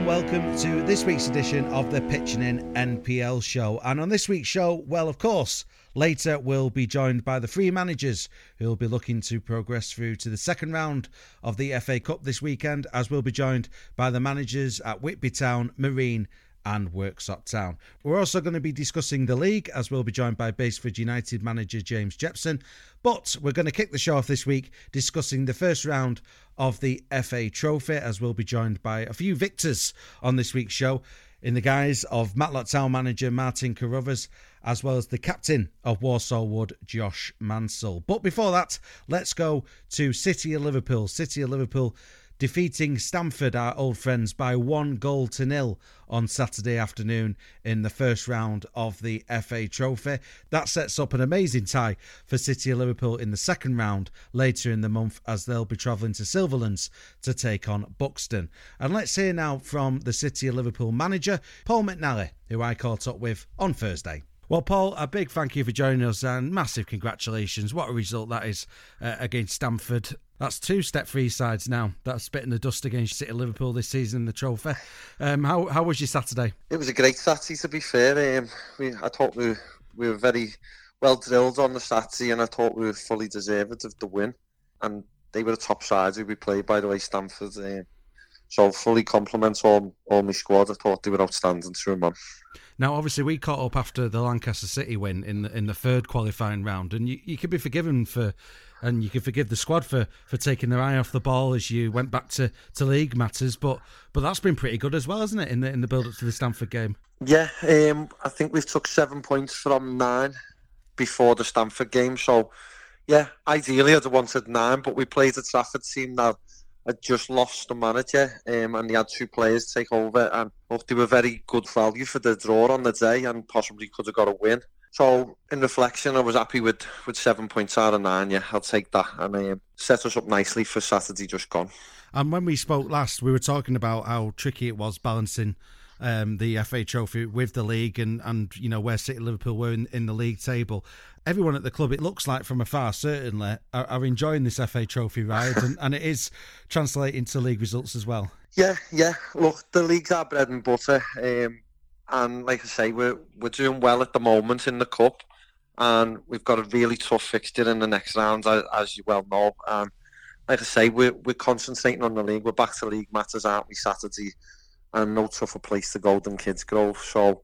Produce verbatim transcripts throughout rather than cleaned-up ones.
and welcome to this week's edition of the Pitching In N P L show. And on this week's show, well, of course, later we'll be joined by the three managers who will be looking to progress through to the second round of the F A Cup this weekend, as we'll be joined by the managers at Whitby Town, Marine and Worksop Town. We're also going to be discussing the league, as we'll be joined by Baseford United manager James Jepson. But we're going to kick the show off this week discussing the first round of the F A Trophy, as we'll be joined by a few victors on this week's show in the guise of Matlock Town manager Martin Carruthers, as well as the captain of Walsall Wood, Josh Mansell. But before that, let's go to City of Liverpool. City of Liverpool defeating Stamford, our old friends, by one goal to nil on Saturday afternoon in the first round of the F A Trophy. That sets up an amazing tie for City of Liverpool in the second round later in the month, as they'll be travelling to Silverlands to take on Buxton. And let's hear now from the City of Liverpool manager, Paul McNally, who I caught up with on Thursday. Well, Paul, a big thank you for joining us and massive congratulations. What a result that is uh, against Stamford. That's two step-free sides now that are spitting the dust against City of Liverpool this season in the trophy. Um, how how was your Saturday? It was a great Saturday, to be fair. Um, we, I thought we, we were very well drilled on the Saturday, and I thought we were fully deserved of the win. And they were the top sides who we played, by the way, Stamford. Um, so fully compliment all, all my squad. I thought they were outstanding through them on. Now, obviously, we caught up after the Lancaster City win in the, in the third qualifying round, and you, you could be forgiven for, and you could forgive the squad for, for taking their eye off the ball as you went back to, to league matters. But but that's been pretty good as well, hasn't it, in the in the build up to the Stamford game? Yeah, um, I think we've took seven points from nine before the Stamford game. So yeah, ideally I'd have wanted nine, but we played a Trafford team that had just lost the manager, um, and they had two players take over, and look, they were very good value for the draw on the day, and possibly could have got a win. So in reflection, I was happy with, with seven points out of nine. Yeah, I'll take that, and um, set us up nicely for Saturday just gone. And when we spoke last, we were talking about how tricky it was balancing um, the F A Trophy with the league, and, and you know where City Liverpool were in, in the league table. Everyone at the club, it looks like from afar, certainly, are, are enjoying this F A Trophy ride, and, and it is translating to league results as well. Yeah, yeah. Look, the league's our bread and butter, um, and like I say, we're we're doing well at the moment in the cup, and we've got a really tough fixture in the next round, as, as you well know. And like I say, we're we're concentrating on the league. We're back to league matters, aren't we, Saturday? And no tougher place to go than Kidsgrove. So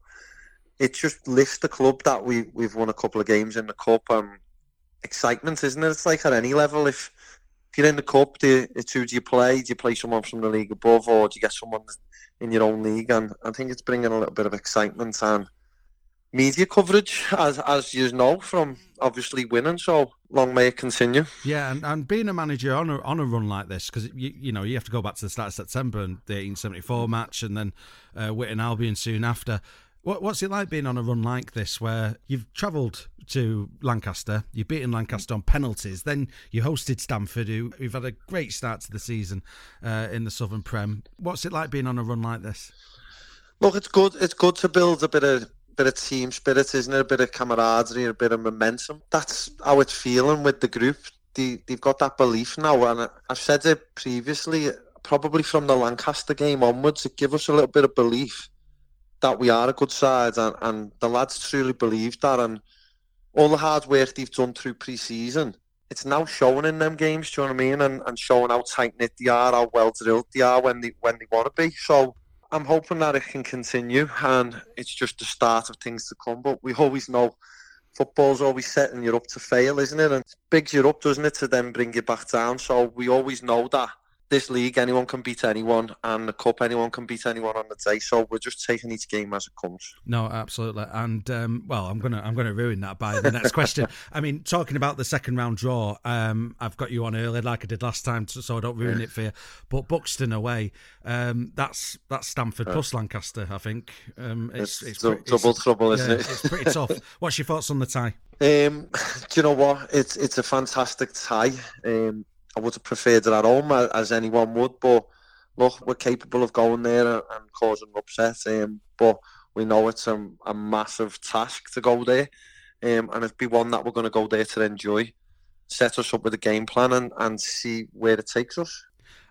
it just lifts the club that we, we've won a couple of games in the cup. Um, excitement, isn't it? It's like at any level. If, if you're in the cup, do you, it's who do you play? Do you play someone from the league above, or do you get someone in your own league? And I think it's bringing a little bit of excitement and media coverage, as as you know, from obviously winning. So long may it continue. Yeah, and, and being a manager on a on a run like this, because you you know you have to go back to the start of September and the eighteen seventy-four match, and then uh, Whitton Albion soon after. What what's it like being on a run like this, where you've travelled to Lancaster, you've beaten Lancaster on penalties, then you hosted Stamford, who who've had a great start to the season uh, in the Southern Prem. What's it like being on a run like this? Look, it's good. It's good to build a bit of. bit of team spirit, isn't it? A bit of camaraderie, a bit of momentum. That's how it's feeling with the group. They, they've got that belief now, and I've said it previously, probably from the Lancaster game onwards, it gives us a little bit of belief that we are a good side, and, and the lads truly believe that, and all the hard work they've done through pre-season, it's now showing in them games, do you know what I mean? And, and showing how tight-knit they are, how well-drilled they are when they, when they want to be. So I'm hoping that it can continue, and it's just the start of things to come. But we always know football's always setting you up to fail, isn't it? And it bigs you up, doesn't it, to then bring you back down. So we always know that this league, anyone can beat anyone, and the cup, anyone can beat anyone on the day. So we're just taking each game as it comes. No, absolutely. And um, well, I'm gonna I'm gonna ruin that by the next question. I mean, talking about the second round draw, um, I've got you on early like I did last time, so I don't ruin it for you. But Buxton away, um, that's that's Stamford yeah. plus Lancaster, I think. Um, it's, it's, it's, d- it's double it's, trouble, isn't yeah, it? It's pretty tough. What's your thoughts on the tie? Um, do you know what? It's it's a fantastic tie. Um, I would have preferred it at home, as anyone would, but look, we're capable of going there and, and causing upset. Um, but we know it's a, a massive task to go there, um, and it'd be one that we're going to go there to enjoy, set us up with a game plan, and, and see where it takes us.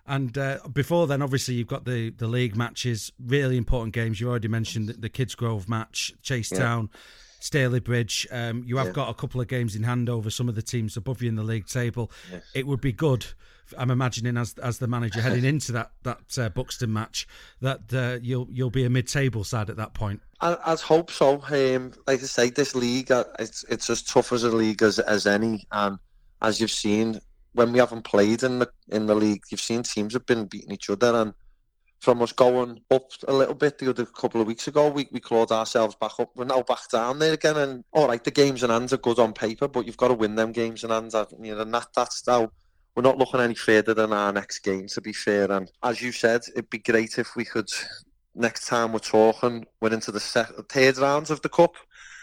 And uh, before then, obviously, you've got the, the league matches, really important games. You already mentioned the, the Kids Grove match, Chase yeah. Town, Staley Bridge. Um, you have yeah. got a couple of games in hand over some of the teams above you in the league table. Yes. It would be good, I'm imagining, as as the manager heading into that that uh, Buxton match, that uh, you'll you'll be a mid-table side at that point. I, I'd hope so. Um, like I say, this league, uh, it's it's as tough as a league as as any, and as you've seen, when we haven't played in the in the league, you've seen teams have been beating each other, and from us going up a little bit the other couple of weeks ago, we, we clawed ourselves back up. We're now back down there again, and all right, the games in hands are good on paper, but you've got to win them games in hands, you know, and that that's how we're not looking any further than our next game, to be fair. And as you said, it'd be great if we could, next time we're talking, we're into the second, third rounds of the cup,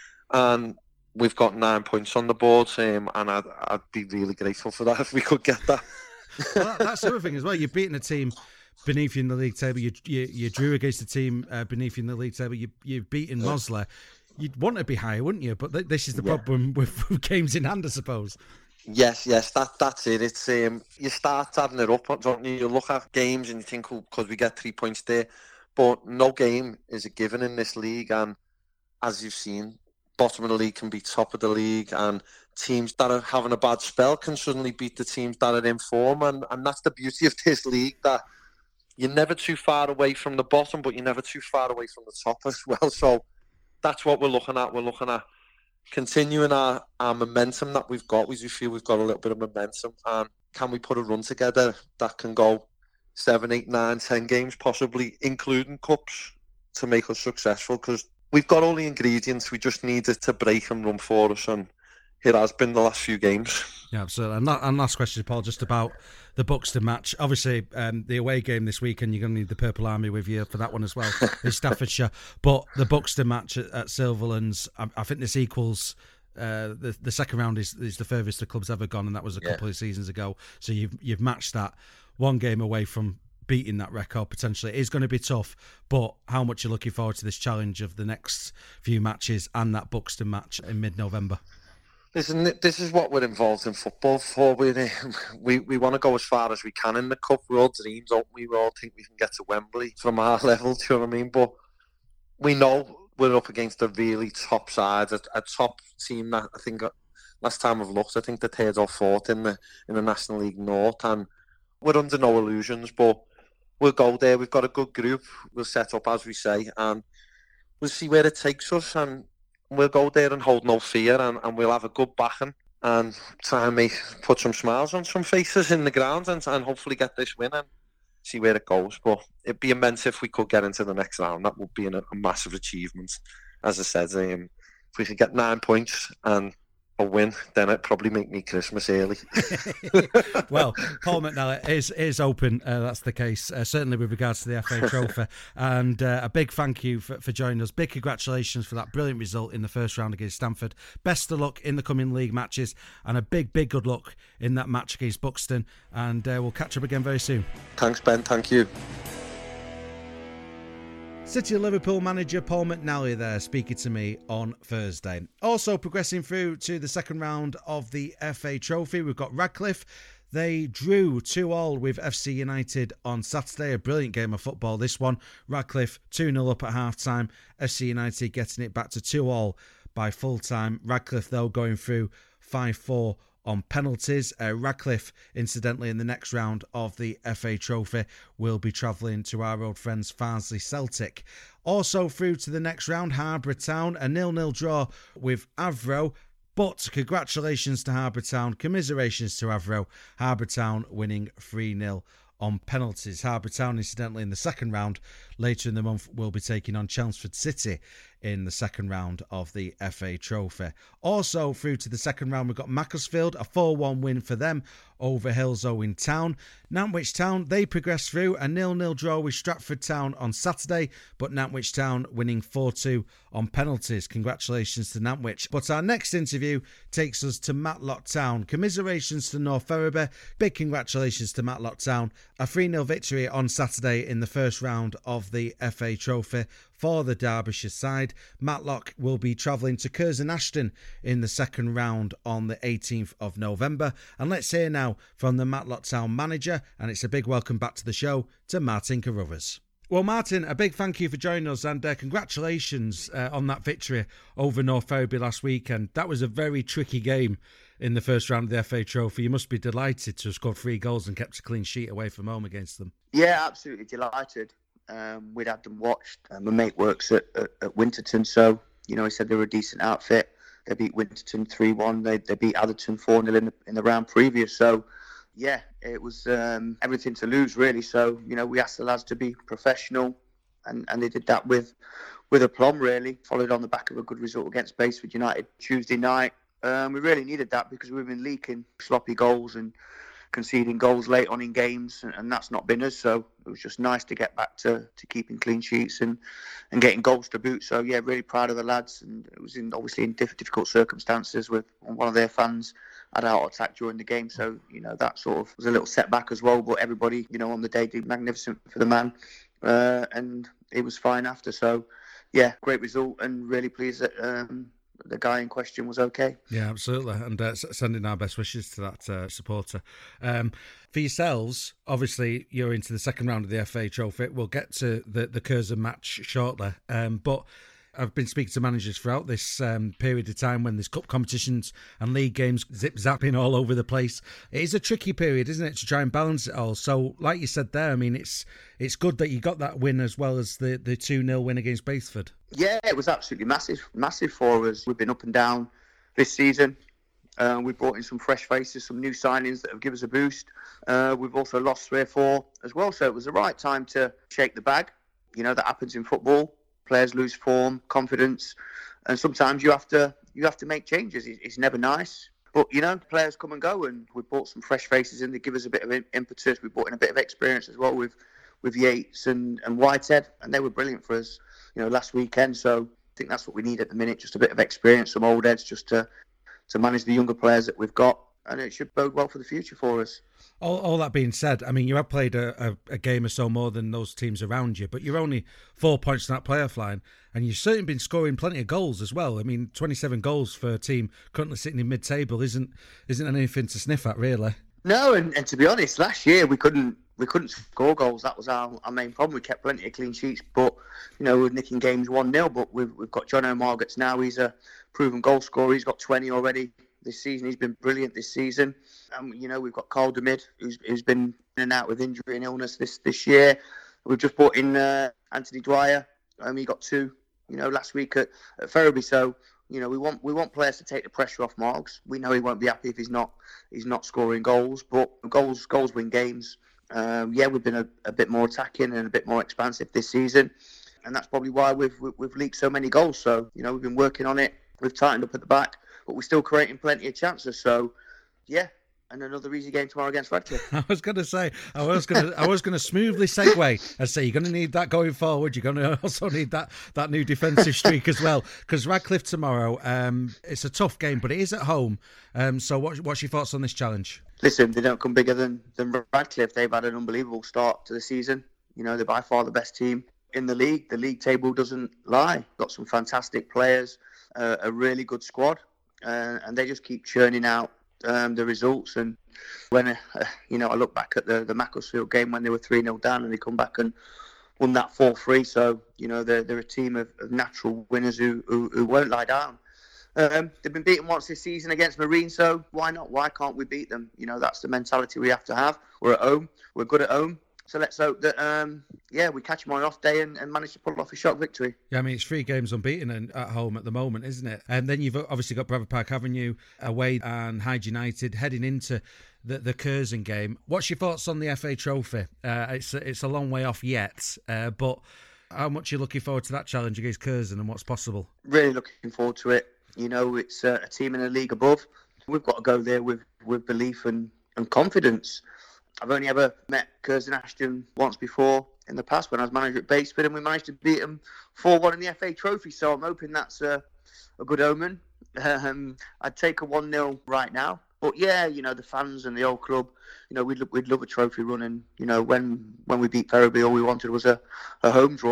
and we've got nine points on the board, um, and I'd, I'd be really grateful for that if we could get that. Well, that that's the other thing as well. You've beaten a team beneath you in the league table. You you, you drew against a team uh, beneath you in the league table. You you've beaten yeah. Mosler. You'd want to be higher, wouldn't you? But th- this is the yeah. problem with, with games in hand, I suppose. Yes, yes, that that's it. It's um, you start adding it up, don't you? You look at games and you think, oh, because we get three points there, but no game is a given in this league. And as you've seen, bottom of the league can be top of the league, and teams that are having a bad spell can suddenly beat the teams that are in form. And, and that's the beauty of this league, that you're never too far away from the bottom, but you're never too far away from the top as well. So that's what we're looking at. We're looking at continuing our, our momentum that we've got. We do feel we've got a little bit of momentum, and can we put a run together that can go seven, eight, nine, ten games, possibly including cups, to make us successful? Because we've got all the ingredients. We just need it to break and run for us, and it has been the last few games. Yeah, absolutely. And, that, and last question, Paul, just about the Buxton match. Obviously, um, the away game this weekend, you're going to need the Purple Army with you for that one as well, in Staffordshire. But the Buxton match at, at Silverlands, I, I think this equals... Uh, the the second round is, is the furthest the club's ever gone, and that was a couple yeah. of seasons ago. So you've you've matched that, one game away from beating that record potentially. It is going to be tough, but how much you're looking forward to this challenge of the next few matches and that Buxton match in mid-November? Listen, this is what we're involved in football for. We we, we want to go as far as we can in the cup. We all dream, don't we? We all think we can get to Wembley from our level, do you know what I mean? But we know we're up against a really top side, a, a top team that I think last time I've looked, I think the third or fourth in the in the National League North, and we're under no illusions, but we'll go there. We've got a good group. We'll set up, as we say, and we'll see where it takes us, and we'll go there and hold no fear, and, and we'll have a good backing and try and make, put some smiles on some faces in the ground, and, and hopefully get this win and see where it goes. But it'd be immense if we could get into the next round. That would be an, a massive achievement. As I said, um, if we could get nine points and a win, then it'd probably make me Christmas early. Well, Paul McNally is is open. Uh, that's the case, uh, certainly with regards to the F A Trophy. And uh, a big thank you for, for joining us. Big congratulations for that brilliant result in the first round against Stamford. Best of luck in the coming league matches, and a big, big good luck in that match against Buxton. And uh, we'll catch up again very soon. Thanks, Ben. Thank you. City of Liverpool manager Paul McNally there speaking to me on Thursday. Also progressing through to the second round of the F A Trophy, we've got Radcliffe. They drew two all with F C United on Saturday. A brilliant game of football, this one. Radcliffe two nil up at half-time. F C United getting it back to two all by full-time. Radcliffe, though, going through five four on penalties. Uh, Radcliffe, incidentally, in the next round of the F A Trophy, will be travelling to our old friends Farnsley Celtic. Also through to the next round, Harbour Town, a nil nil draw with Avro. But congratulations to Harbour Town, commiserations to Avro. Harbour Town winning three nil on penalties. Harbour Town, incidentally, in the second round later in the month, will be taking on Chelmsford City in the second round of the F A Trophy. Also through to the second round, we've got Macclesfield, a four one win for them over Hillsborough Town. Nantwich Town, they progressed through a nil nil draw with Stratford Town on Saturday, but Nantwich Town winning four two on penalties. Congratulations to Nantwich. But our next interview takes us to Matlock Town. Commiserations to North Ferriby. Big congratulations to Matlock Town. A three nil victory on Saturday in the first round of the F A Trophy. for the Derbyshire side. Matlock will be travelling to Curzon Ashton in the second round on the eighteenth of November. And let's hear now from the Matlock Town manager, and it's a big welcome back to the show to Martin Carruthers. Well, Martin, a big thank you for joining us, and uh, congratulations uh, on that victory over North Ferriby last weekend. That was a very tricky game in the first round of the F A Trophy. You must be delighted to have scored three goals and kept a clean sheet away from home against them. Yeah, absolutely delighted. Um, we'd had them watched. Uh, my mate works at, at, at Winterton, so, you know, he said they were a decent outfit. They beat Winterton three one. They, they beat Atherton four nil in the, in the round previous. So, yeah, it was um, everything to lose, really. So, you know, we asked the lads to be professional, and, and they did that with with aplomb, really. Followed on the back of a good result against Basford United Tuesday night. Um, we really needed that because we've been leaking sloppy goals and conceding goals late on in games, and, and that's not been us. So it was just nice to get back to, to keeping clean sheets and, and getting goals to boot. So, yeah, really proud of the lads. And it was in obviously in diff- difficult circumstances with one of their fans had a heart attack during the game, so, you know, that sort of was a little setback as well, but everybody, you know, on the day did magnificent for the man, uh, and it was fine after. So, yeah, great result, and really pleased that um, the guy in question was okay. Yeah, absolutely, and uh, sending our best wishes to that uh, supporter. Um, for yourselves, obviously, you're into the second round of the F A Trophy. We'll get to the, the Curzon match shortly, um, but I've been speaking to managers throughout this um, period of time when there's cup competitions and league games zip-zapping all over the place. It is a tricky period, isn't it, to try and balance it all? So, like you said there, I mean, it's it's good that you got that win as well as the, the two nil win against Basford. Yeah, it was absolutely massive, massive for us. We've been up and down this season. Uh, we brought in some fresh faces, some new signings that have given us a boost. Uh, we've also lost three or four as well, so it was the right time to shake the bag. You know, that happens in football. Players lose form, confidence, and sometimes you have to you have to make changes. It's never nice, but, you know, players come and go, and we brought some fresh faces in. They give us a bit of impetus. We brought in a bit of experience as well with with Yates and, and Whitehead, and they were brilliant for us, you know, last weekend. So I think that's what we need at the minute, just a bit of experience, some old heads, just to to manage the younger players that we've got, and it should bode well for the future for us. All, all that being said, I mean, you have played a, a, a game or so more than those teams around you, but you're only four points in that playoff line, and you've certainly been scoring plenty of goals as well. I mean, twenty-seven goals for a team currently sitting in mid-table isn't isn't anything to sniff at, really. No, and, and to be honest, last year we couldn't we couldn't score goals. That was our, our main problem. We kept plenty of clean sheets, but, you know, we're nicking games one nil. But we've we've got John O'Margotts now. He's a proven goal scorer. He's got twenty already this season. He's been brilliant this season. Um, you know, we've got Carl DeMid, who's who's been in and out with injury and illness this, this year. We've just brought in uh, Anthony Dwyer. Um, he got two, you know, last week at, at Ferriby. So, you know, we want we want players to take the pressure off Marks. We know he won't be happy if he's not he's not scoring goals, but goals goals win games. Um, yeah, we've been a, a bit more attacking and a bit more expansive this season, and that's probably why we've we've leaked so many goals. So, you know, we've been working on it. We've tightened up at the back, but we're still creating plenty of chances. So, yeah. And another easy game tomorrow against Radcliffe. I was going to say, I was going to, I was going to smoothly segue and say you're going to need that going forward. You're going to also need that that new defensive streak as well, because Radcliffe tomorrow, um, it's a tough game, but it is at home. Um, so, what, what's your thoughts on this challenge? Listen, they don't come bigger than than Radcliffe. They've had an unbelievable start to the season. You know, they're by far the best team in the league. The league table doesn't lie. Got some fantastic players, uh, a really good squad, uh, and they just keep churning out Um, the results. And when uh, you know, I look back at the the Macclesfield game when they were three nil down and they come back and won that four three. So, you know, they're, they're a team of, of natural winners who, who who won't lie down. Um, they've been beaten once this season against Marine, so why not? Why can't we beat them? You know, that's the mentality we have to have. We're at home. We're good at home. So let's hope that, um, yeah, we catch them on an off day and, and manage to pull off a shock victory. Yeah, I mean, it's three games unbeaten at home at the moment, isn't it? And then you've obviously got Bradford Park Avenue away and Hyde United heading into the, the Curzon game. What's your thoughts on the F A Trophy? Uh, it's, it's a long way off yet, uh, but how much are you looking forward to that challenge against Curzon and what's possible? Really looking forward to it. You know, it's uh, a team in a league above. We've got to go there with, with belief and, and confidence. I've only ever met Curzon Ashton once before in the past when I was manager at Basford, and we managed to beat them four one in the F A Trophy. So I'm hoping that's a, a good omen. Um, I'd take a one nil right now. But yeah, you know, the fans and the old club, you know, we'd, we'd love a trophy run. And, you know, when, when we beat Ferriby, all we wanted was a, a home draw. But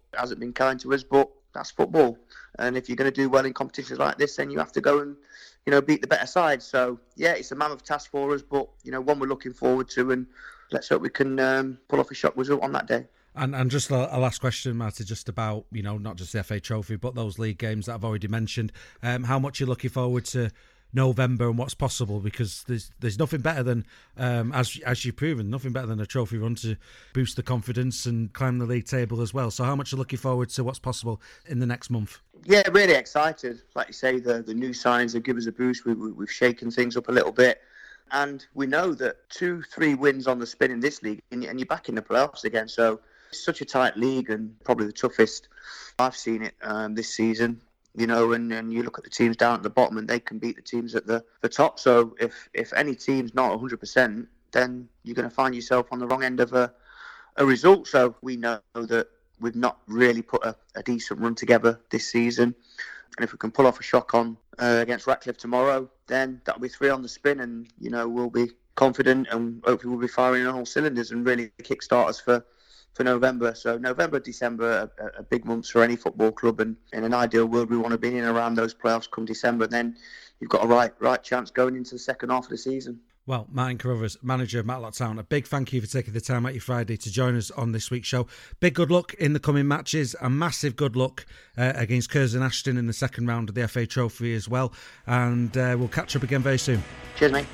It hasn't been kind to us, but that's football. And if you're going to do well in competitions like this, then you have to go and, you know, beat the better side. So, yeah, it's a mammoth task for us, but, you know, one we're looking forward to, and let's hope we can um, pull off a shock result on that day. And and just a, a last question, Marty, just about, you know, not just the F A Trophy, but those league games that I've already mentioned. Um, how much you're looking forward to November and what's possible? Because there's there's nothing better than, um, as as you've proven, nothing better than a trophy run to boost the confidence and climb the league table as well. So how much are you looking forward to what's possible in the next month? Yeah, really excited. Like you say, the, the new signings have given us a boost. We, we, we've shaken things up a little bit. And we know that two, three wins on the spin in this league, and, and you're back in the playoffs again. So it's such a tight league, and probably the toughest I've seen it um, this season. You know, and, and you look at the teams down at the bottom, and they can beat the teams at the, the top. So if, if any team's not one hundred percent, then you're going to find yourself on the wrong end of a, a result. So we know that we've not really put a, a decent run together this season. And if we can pull off a shock on uh, against Ratcliffe tomorrow, then that'll be three on the spin, and, you know, we'll be confident, and hopefully we'll be firing on all cylinders and really kickstart us for, for November. So November, December are, are big months for any football club, and in an ideal world we want to be in and around those playoffs come December. Then you've got a right right chance going into the second half of the season. Well, Martin Carruthers, manager of Matlock Town, a big thank you for taking the time out your Friday to join us on this week's show. Big good luck in the coming matches, a massive good luck uh, against Curzon Ashton in the second round of the F A Trophy as well. And uh, we'll catch up again very soon. Cheers, mate.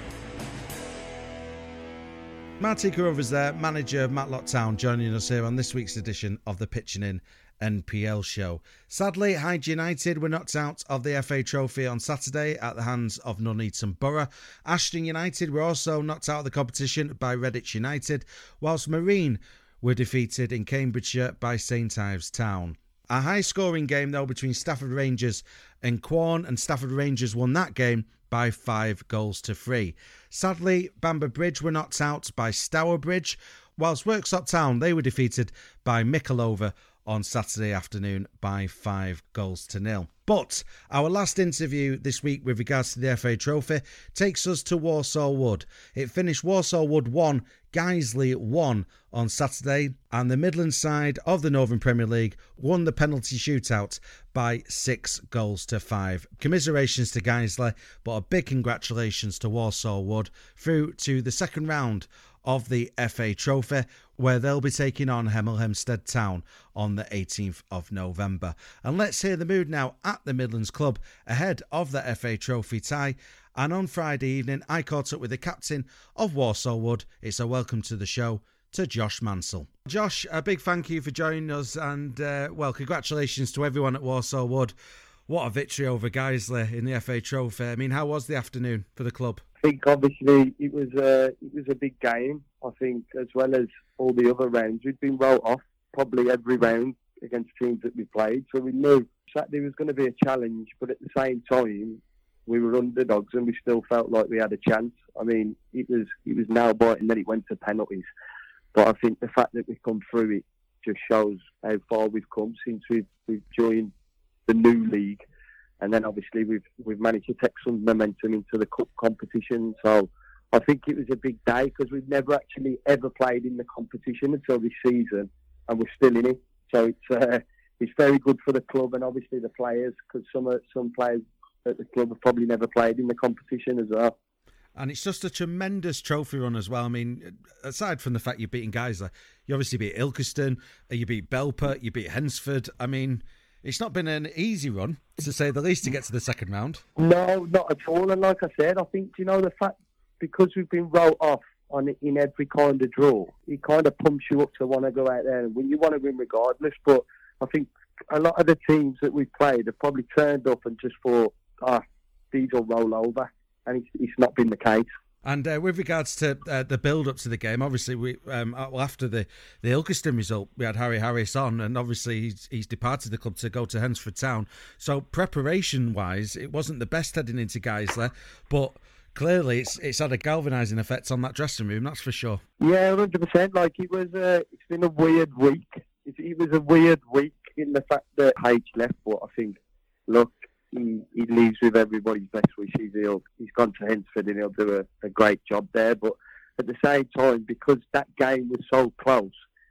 Martin Carruthers there, manager of Matlock Town, joining us here on this week's edition of the Pitching In N P L show. Sadly, Hyde United were knocked out of the F A Trophy on Saturday at the hands of Nuneaton Borough. Ashton United were also knocked out of the competition by Redditch United, whilst Marine were defeated in Cambridgeshire by St Ives Town. A high-scoring game, though, between Stafford Rangers and Quorn, and Stafford Rangers won that game by five goals to three. Sadly, Bamber Bridge were knocked out by Stourbridge, whilst Worksop Town, they were defeated by Mickletover on Saturday afternoon by five goals to nil. But our last interview this week with regards to the F A Trophy takes us to Walsall Wood. It finished Walsall Wood one, Guiseley one on Saturday, and the Midlands side of the Northern Premier League won the penalty shootout by six goals to five. Commiserations to Guiseley, but a big congratulations to Walsall Wood through to the second round of the F A Trophy, where they'll be taking on Hemel Hempstead Town on the eighteenth of November. And let's hear the mood now at the Midlands Club ahead of the F A Trophy tie. And on Friday evening, I caught up with the captain of Walsall Wood. It's a welcome to the show to Josh Mansell. Josh, a big thank you for joining us, and uh, well, congratulations to everyone at Walsall Wood. What a victory over Guiseley in the F A Trophy. I mean, how was the afternoon for the club? I think obviously it was a it was a big game. I think as well as all the other rounds, we'd been wrote off probably every round against teams that we played. So we knew Saturday was going to be a challenge, but at the same time, we were underdogs and we still felt like we had a chance. I mean, it was it was nail biting that it went to penalties, but I think the fact that we've come through it just shows how far we've come since we've we've joined the new league. And then obviously we've we've managed to take some momentum into the cup competition. So I think it was a big day because we've never actually ever played in the competition until this season, and we're still in it. So it's uh, it's very good for the club and obviously the players, because some uh, some players at the club have probably never played in the competition as well. And it's just a tremendous trophy run as well. I mean, aside from the fact you're beating Guiseley, you obviously beat Ilkeston, you beat Belper, you beat Hensford. I mean, it's not been an easy run, to say the least, to get to the second round. No, not at all. And like I said, I think, you know, the fact, because we've been wrote off on in every kind of draw, it kind of pumps you up to want to go out there and win. You want to win regardless. But I think a lot of the teams that we've played have probably turned up and just thought, ah, these will roll over. And it's, it's not been the case. And uh, with regards to uh, the build-up to the game, obviously, we um, well, after the, the Ilkeston result, we had Harry Harris on, and obviously he's, he's departed the club to go to Hensford Town. So preparation-wise, it wasn't the best heading into Guiseley, but clearly it's it's had a galvanising effect on that dressing room, that's for sure. Yeah, one hundred percent. Like, it was, uh, it's been a weird week. It, it was a weird week in the fact that H left, but I think, look, He, he leaves with everybody's best wishes. He'll, he's gone to Hensford and he'll do a, a great job there. But at the same time, because that game was so close,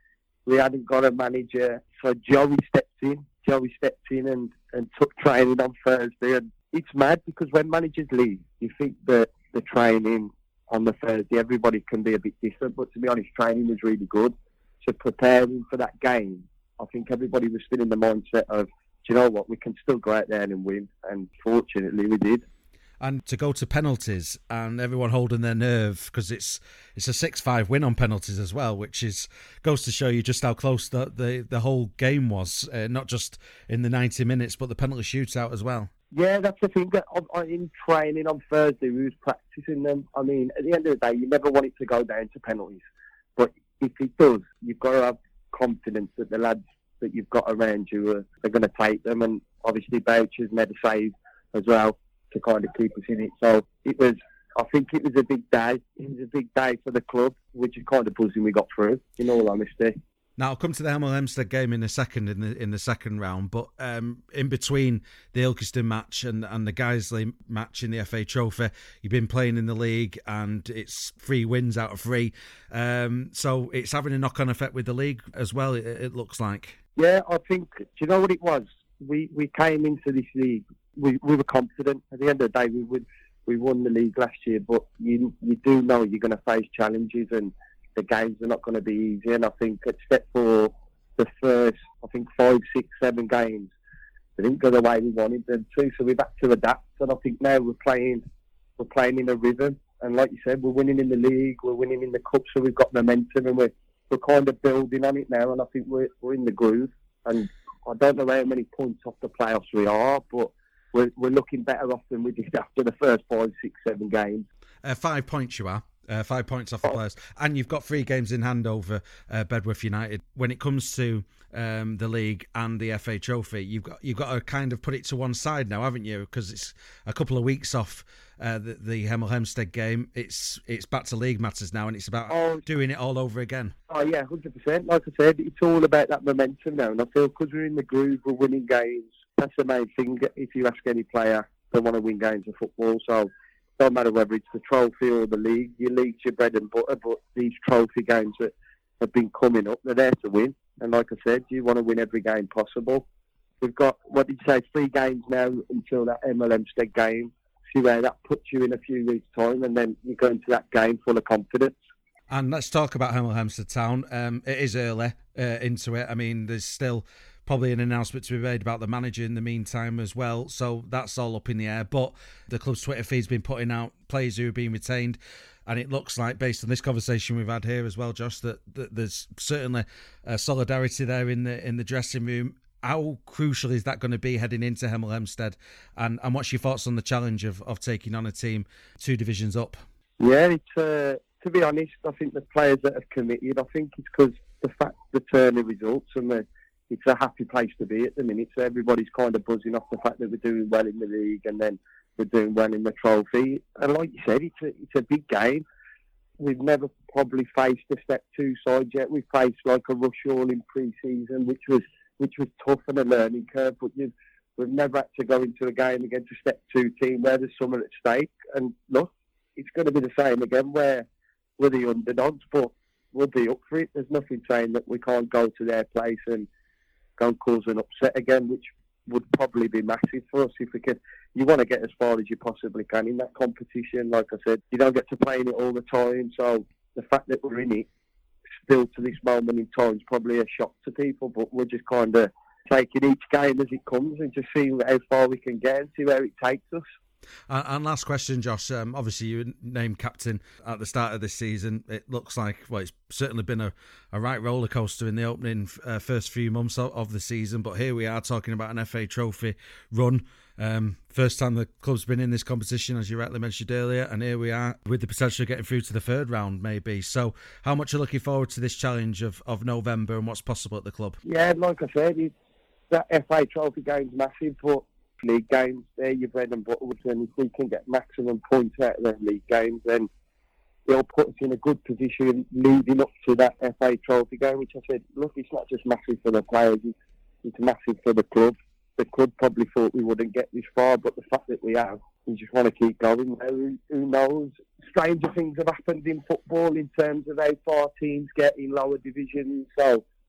we hadn't got a manager. So Joey stepped in. Joey stepped in and, and took training on Thursday. And it's mad because when managers leave, you think that the training on the Thursday, everybody can be a bit different. But to be honest, training was really good. So preparing for that game, I think everybody was still in the mindset of, do you know what, we can still go out there and win. And fortunately, we did. And to go to penalties and everyone holding their nerve because it's it's a six five win on penalties as well, which is goes to show you just how close the the, the whole game was, uh, not just in the ninety minutes, but the penalty shootout as well. Yeah, that's the thing. In training on Thursday, we was practicing them. I mean, at the end of the day, you never want it to go down to penalties. But if it does, you've got to have confidence that the lads that you've got around you are, are going to take them. And obviously, Boucher's made a save as well to kind of keep us in it. So it was, I think it was a big day. It was a big day for the club, which is kind of buzzing we got through, in all honesty. Now I'll come to the Hemel Hempstead game in a second, in the in the second round. But um, in between the Ilkeston match and, and the Guiseley match in the F A Trophy, you've been playing in the league, and it's three wins out of three. Um, so it's having a knock-on effect with the league as well. It, it looks like. Yeah, I think. Do you know what it was? We we came into this league. We we were confident. At the end of the day, we would we won the league last year, but you you do know you're going to face challenges and the games are not going to be easy. And I think except for the first, I think five, six, seven games, they didn't go the way we wanted them to. So we've had to adapt. And I think now we're playing, we're playing in a rhythm. And like you said, we're winning in the league, we're winning in the cup, so we've got momentum, and we're we're kind of building on it now. And I think we're we're in the groove. And I don't know how many points off the playoffs we are, but we're we're looking better off than we did after the first five, six, seven games. Uh, five points you are. Uh, five points off the players, and you've got three games in hand over uh, Bedworth United. When it comes to um, the league and the F A Trophy, you've got you've got to kind of put it to one side now, haven't you? Because it's a couple of weeks off uh, the, the Hemel Hempstead game. It's it's back to league matters now, and it's about oh, doing it all over again. Oh yeah, one hundred percent. Like I said, it's all about that momentum now, and I feel because we're in the groove, we're winning games. That's the main thing. If you ask any player, they want to win games of football, so. Don't matter whether it's the trophy or the league, your league's your bread and butter, but these trophy games that have been coming up, they're there to win. And like I said, you want to win every game possible. We've got, what did you say, three games now until that Hemel Hempstead game. See where that puts you in a few weeks' time, and then you go into that game full of confidence. And let's talk about Hemel Hempstead Town. Um, it is early uh, into it. I mean, there's still probably an announcement to be made about the manager in the meantime as well, so that's all up in the air. But the club's Twitter feed's been putting out players who are being retained, and it looks like, based on this conversation we've had here as well, Josh, that, that there's certainly a solidarity there in the in the dressing room. How crucial is that going to be heading into Hemel Hempstead, and, and what's your thoughts on the challenge of, of taking on a team two divisions up? Yeah, it's uh, to be honest, I think the players that have committed, I think it's because the fact the turn of results and the it's a happy place to be at the minute. So everybody's kind of buzzing off the fact that we're doing well in the league and then we're doing well in the trophy. And like you said, it's a, it's a big game. We've never probably faced a step two side yet. We've faced like a Rushall in pre-season, which was which was tough and a learning curve. But you've, we've never had to go into a game against a step two team where there's someone at stake. And look, it's going to be the same again where we're the underdogs, but we'll be up for it. There's nothing saying that we can't go to their place and go and cause an upset again, which would probably be massive for us if we could. You want to get as far as you possibly can in that competition. Like I said, you don't get to play in it all the time, so the fact that we're in it still to this moment in time is probably a shock to people, but we're just kind of taking each game as it comes and just seeing how far we can get and see where it takes us. And, and last question, Josh. Um, obviously, you were named captain at the start of this season. It looks like, well, it's certainly been a, a right roller coaster in the opening uh, first few months of, of the season. But here we are talking about an F A Trophy run. Um, first time the club's been in this competition, as you rightly mentioned earlier. And here we are with the potential of getting through to the third round, maybe. So how much are you looking forward to this challenge of, of November and what's possible at the club? Yeah, like I said, it's, that F A Trophy game's massive, but league games, they're your bread and butter, and if we can get maximum points out of them league games, then it'll put us in a good position leading up to that F A Trophy game, which I said, look, it's not just massive for the players, it's, it's massive for the club. The club probably thought we wouldn't get this far, but the fact that we have, we just want to keep going. Who, who knows? Stranger things have happened in football in terms of how far teams get in lower divisions, so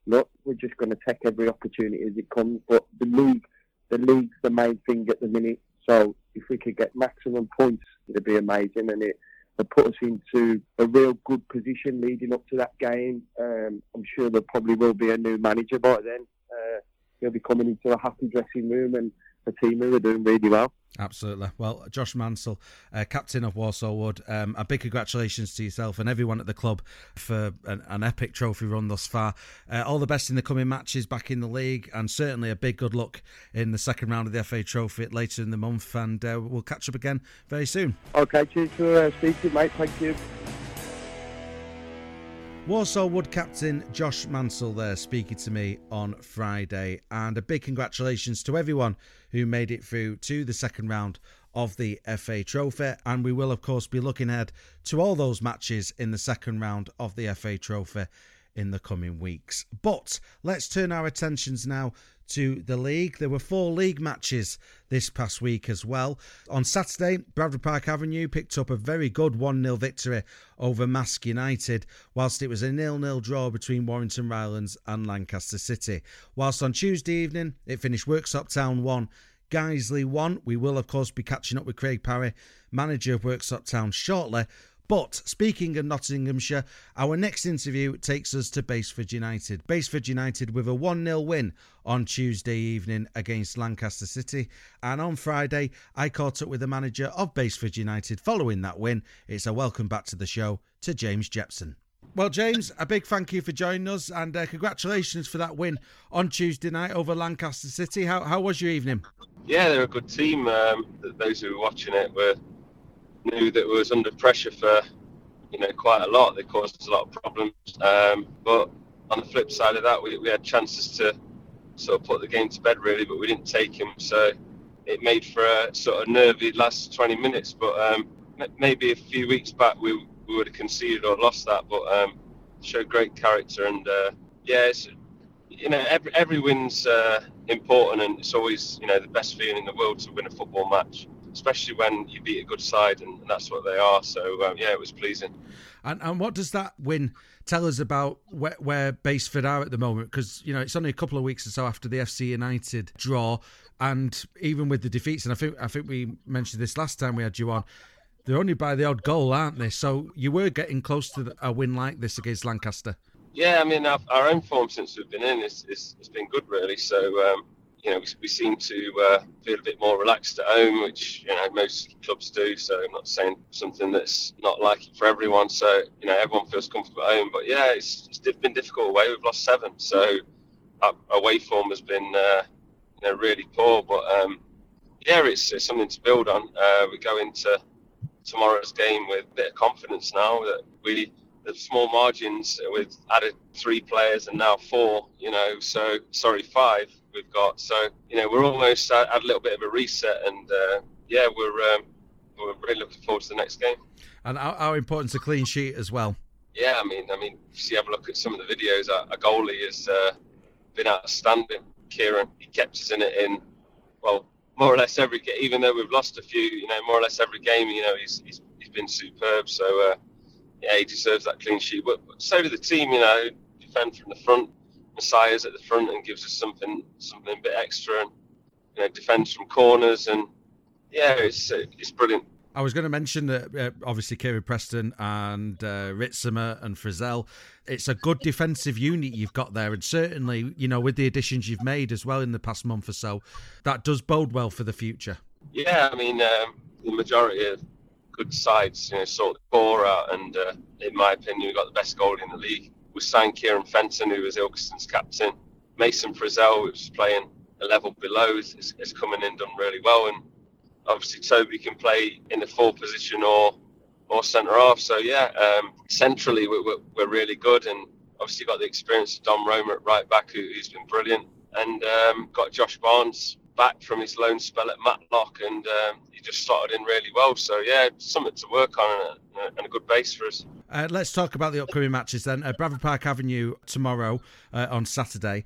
look, we're just going to take every opportunity as it comes. But the league, the league's the main thing at the minute. So if we could get maximum points, it'd be amazing, and it would put us into a real good position leading up to that game. Um, I'm sure there probably will be a new manager by then. Uh, he'll be coming into a happy dressing room and a team who are doing really well. Absolutely. Well, Josh Mansell, uh, captain of Walsall Wood, um, a big congratulations to yourself and everyone at the club for an, an epic trophy run thus far. Uh, all the best in the coming matches back in the league, and certainly a big good luck in the second round of the F A Trophy later in the month, and uh, we'll catch up again very soon. Okay, cheers for uh, speaking, mate. Thank you. Walsall Wood captain Josh Mansell there speaking to me on Friday, and a big congratulations to everyone who made it through to the second round of the F A Trophy, and we will of course be looking ahead to all those matches in the second round of the F A Trophy in the coming weeks. But let's turn our attentions now to the league. There were four league matches this past week as well. On Saturday, Bradford Park Avenue picked up a very good one nil victory over Mask United, whilst it was a nil nil draw between Warrington Rylands and Lancaster City. Whilst on Tuesday evening, it finished Worksop Town one, Guiseley one. We will, of course, be catching up with Craig Parry, manager of Worksop Town, shortly. But speaking of Nottinghamshire, our next interview takes us to Basford United. Basford United with a one nil win on Tuesday evening against Lancaster City. And on Friday, I caught up with the manager of Basford United following that win. It's a welcome back to the show to James Jepson. Well, James, a big thank you for joining us, and uh, congratulations for that win on Tuesday night over Lancaster City. How, how was your evening? Yeah, they're a good team. Um, those who were watching it were knew that it was under pressure for, you know, quite a lot. They caused us a lot of problems. Um, but on the flip side of that, we, we had chances to sort of put the game to bed, really, but we didn't take them. So it made for a sort of nervy last twenty minutes. But um, maybe a few weeks back, we, we would have conceded or lost that. But um, showed great character. And, uh, yeah, it's, you know, every, every win's uh, important, and it's always, you know, the best feeling in the world to win a football match, especially when you beat a good side, and that's what they are. So, um, yeah, it was pleasing. And and what does that win tell us about where, where Basford are at the moment? Because, you know, it's only a couple of weeks or so after the F C United draw, and even with the defeats, and I think I think we mentioned this last time we had you on, they're only by the odd goal, aren't they? So you were getting close to a win like this against Lancaster. Yeah, I mean, our, our own form since we've been in is, is, has been good, really. So, um, you know, we, we seem to uh, feel a bit more relaxed at home, which, you know, most clubs do. So I'm not saying something that's not like it for everyone. So, you know, everyone feels comfortable at home. But, yeah, it's, it's been difficult away. We've lost seven. So our away form has been, uh, you know, really poor. But, um, yeah, it's, it's something to build on. Uh, we go into tomorrow's game with a bit of confidence now that we... the small margins with added three players and now four, you know, so, sorry, five we've got. So, you know, we're almost at, at a little bit of a reset, and, uh, yeah, we're um, we're really looking forward to the next game. And how, how important is a clean sheet as well? Yeah, I mean, I mean, if you have a look at some of the videos, our, our goalie has uh, been outstanding. Kieran, he kept us in it in, well, more or less every game, even though we've lost a few, you know, more or less every game, you know, he's he's, he's been superb. So, uh, yeah, he deserves that clean sheet. But so do the team, you know, defend from the front. Messiah's at the front and gives us something something a bit extra, and, you know, defends from corners, and yeah, it's it's brilliant. I was going to mention that uh, obviously Kieran Preston and uh, Ritzema and Frizzell, it's a good defensive unit you've got there, and certainly, you know, with the additions you've made as well in the past month or so, that does bode well for the future. Yeah, I mean, um, the majority of good sides, you know, sort the core out, and uh, in my opinion, we've got the best goalie in the league. We signed Kieran Fenton, who was Ilkeston's captain. Mason Frizzell, who was playing a level below, is, is coming in, done really well, and obviously Toby can play in the full position or or centre half. So yeah, um, centrally we're, we're, we're really good, and obviously got the experience of Dom Roma at right back, who, who's been brilliant, and um, got Josh Barnes back from his loan spell at Matlock, and um, he just started in really well. So yeah, something to work on and a, and a good base for us. Uh, let's talk about the upcoming matches then. Uh, Bradford Park Avenue tomorrow uh, on Saturday.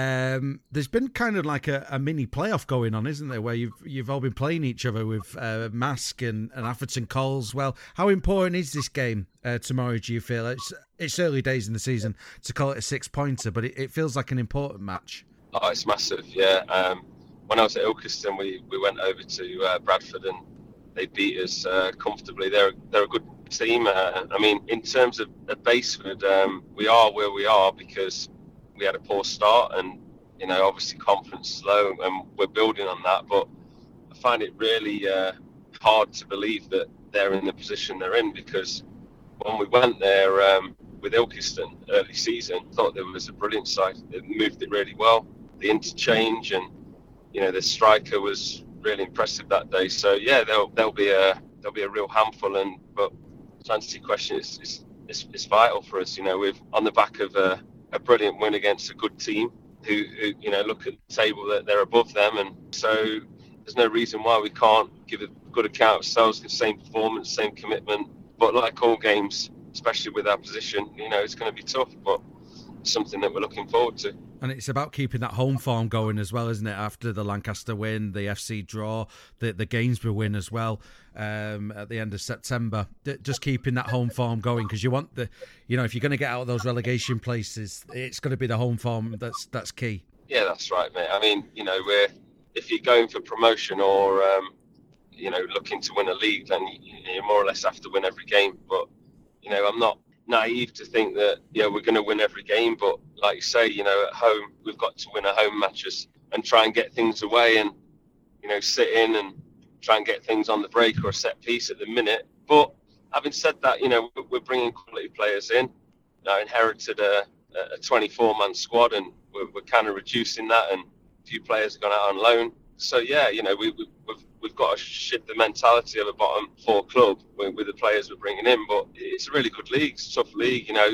Um, there's been kind of like a, a mini playoff going on, isn't there, where you've you've all been playing each other with uh, Mask and, and Atherton Coles. Well, how important is this game uh, tomorrow, do you feel? It's, it's early days in the season to call it a six-pointer, but it, it feels like an important match. Oh, it's massive, yeah. Um, when I was at Ilkeston, we, we went over to uh, Bradford and they beat us uh, comfortably. They're, they're a good team. Uh, I mean, in terms of, of Baseford, um, we are where we are because we had a poor start and, you know, obviously confidence is low and we're building on that. But I find it really uh, hard to believe that they're in the position they're in, because when we went there um, with Ilkeston early season, I thought there was a brilliant side. They moved it really well. The interchange and, you know, the striker was really impressive that day. So yeah, they'll they'll be a they'll be a real handful. And but to answer your question, it's it's, it's, it's vital for us. You know, we've on the back of a, a brilliant win against a good team who, who you know look at the table that they're above them, and so there's no reason why we can't give a good account of ourselves, the same performance, same commitment. But like all games, especially with our position, you know, it's going to be tough, but it's something that we're looking forward to. And it's about keeping that home form going as well, isn't it? After the Lancaster win, the F C draw, the, the Gainsborough win as well um, at the end of September. Just keeping that home form going, because you want the, you know, if you're going to get out of those relegation places, it's going to be the home form that's that's key. Yeah, that's right, mate. I mean, you know, we're if you're going for promotion or um, you know looking to win a league, then you, you more or less have to win every game. But you know, I'm not naive to think that yeah we're going to win every game, but like you say, you know, at home we've got to win our home matches and try and get things away and you know sit in and try and get things on the break or a set piece at the minute. But having said that, you know, we're bringing quality players in. I inherited a, a twenty-four man squad and we're, we're kind of reducing that, and a few players have gone out on loan. So yeah, you know, we, we, we've we've got to shift the mentality of a bottom four club with, with the players we're bringing in. But it's a really good league, it's a tough league. You know,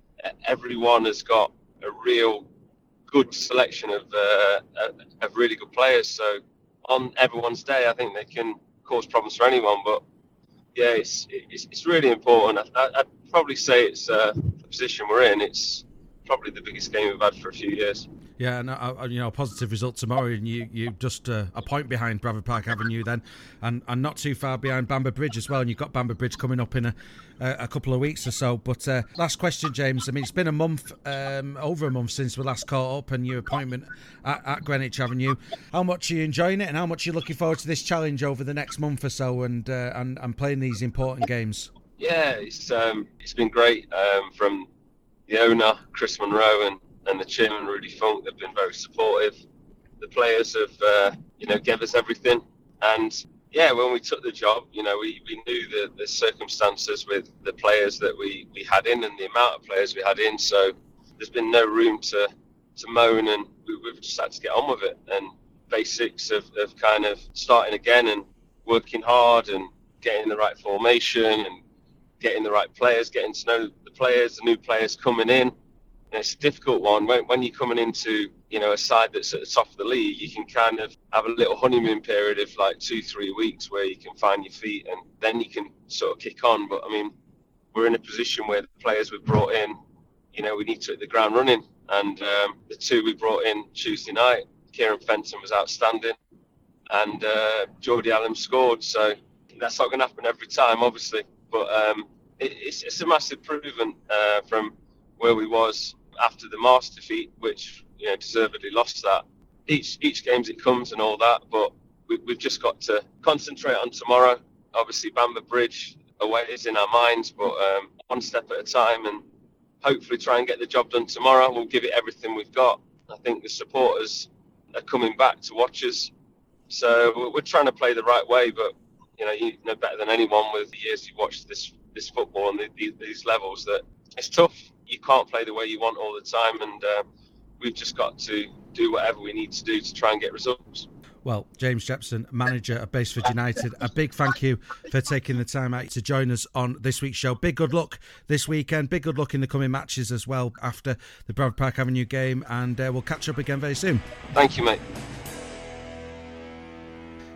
everyone has got a real good selection of uh, of really good players. So on everyone's day, I think they can cause problems for anyone. But yeah, it's it's, it's really important. I, I'd probably say it's uh, the position we're in. It's probably the biggest game we've had for a few years. Yeah, and uh, you know, a positive result tomorrow, and you you just uh, a point behind Bradford Park Avenue then, and, and not too far behind Bamber Bridge as well. And you've got Bamber Bridge coming up in a a couple of weeks or so. But uh, last question, James. I mean, it's been a month, um, over a month since we last caught up, and your appointment at, at Greenwich Avenue. How much are you enjoying it, and how much are you looking forward to this challenge over the next month or so, and uh, and, and playing these important games? Yeah, it's um, it's been great um, from the owner, Chris Monroe, and. and the chairman, Rudy Funk. They've been very supportive. The players have, uh, you know, gave us everything. And yeah, when we took the job, you know, we, we knew the, the circumstances with the players that we, we had in and the amount of players we had in. So there's been no room to, to moan, and we, we've just had to get on with it. And basics of, of kind of starting again and working hard and getting the right formation and getting the right players, getting to know the players, the new players coming in. It's a difficult one. When, when you're coming into, you know, a side that's at the top of the league, you can kind of have a little honeymoon period of like two, three weeks where you can find your feet and then you can sort of kick on. But I mean, we're in a position where the players we've brought in, you know, we need to hit the ground running. And um, the two we brought in Tuesday night, Kieran Fenton was outstanding and uh, Jordy Allen scored. So that's not going to happen every time, obviously. But um, it, it's, it's a massive improvement uh, from where we was after the Mars defeat, which, you know, deservedly lost that. Each each game as it comes and all that, but we, we've just got to concentrate on tomorrow. Obviously, Bamber Bridge away is in our minds, but um, one step at a time, and hopefully try and get the job done tomorrow. We'll give it everything we've got. I think the supporters are coming back to watch us, so we're, we're trying to play the right way. But you know, you know better than anyone with the years you've watched this this football and the, the, these levels that it's tough. You can't play the way you want all the time, and uh, we've just got to do whatever we need to do to try and get results. Well, James Jepson, manager of Baseford United, a big thank you for taking the time out to join us on this week's show. Big good luck this weekend, big good luck in the coming matches as well after the Bradford Park Avenue game, and uh, we'll catch up again very soon. Thank you, mate.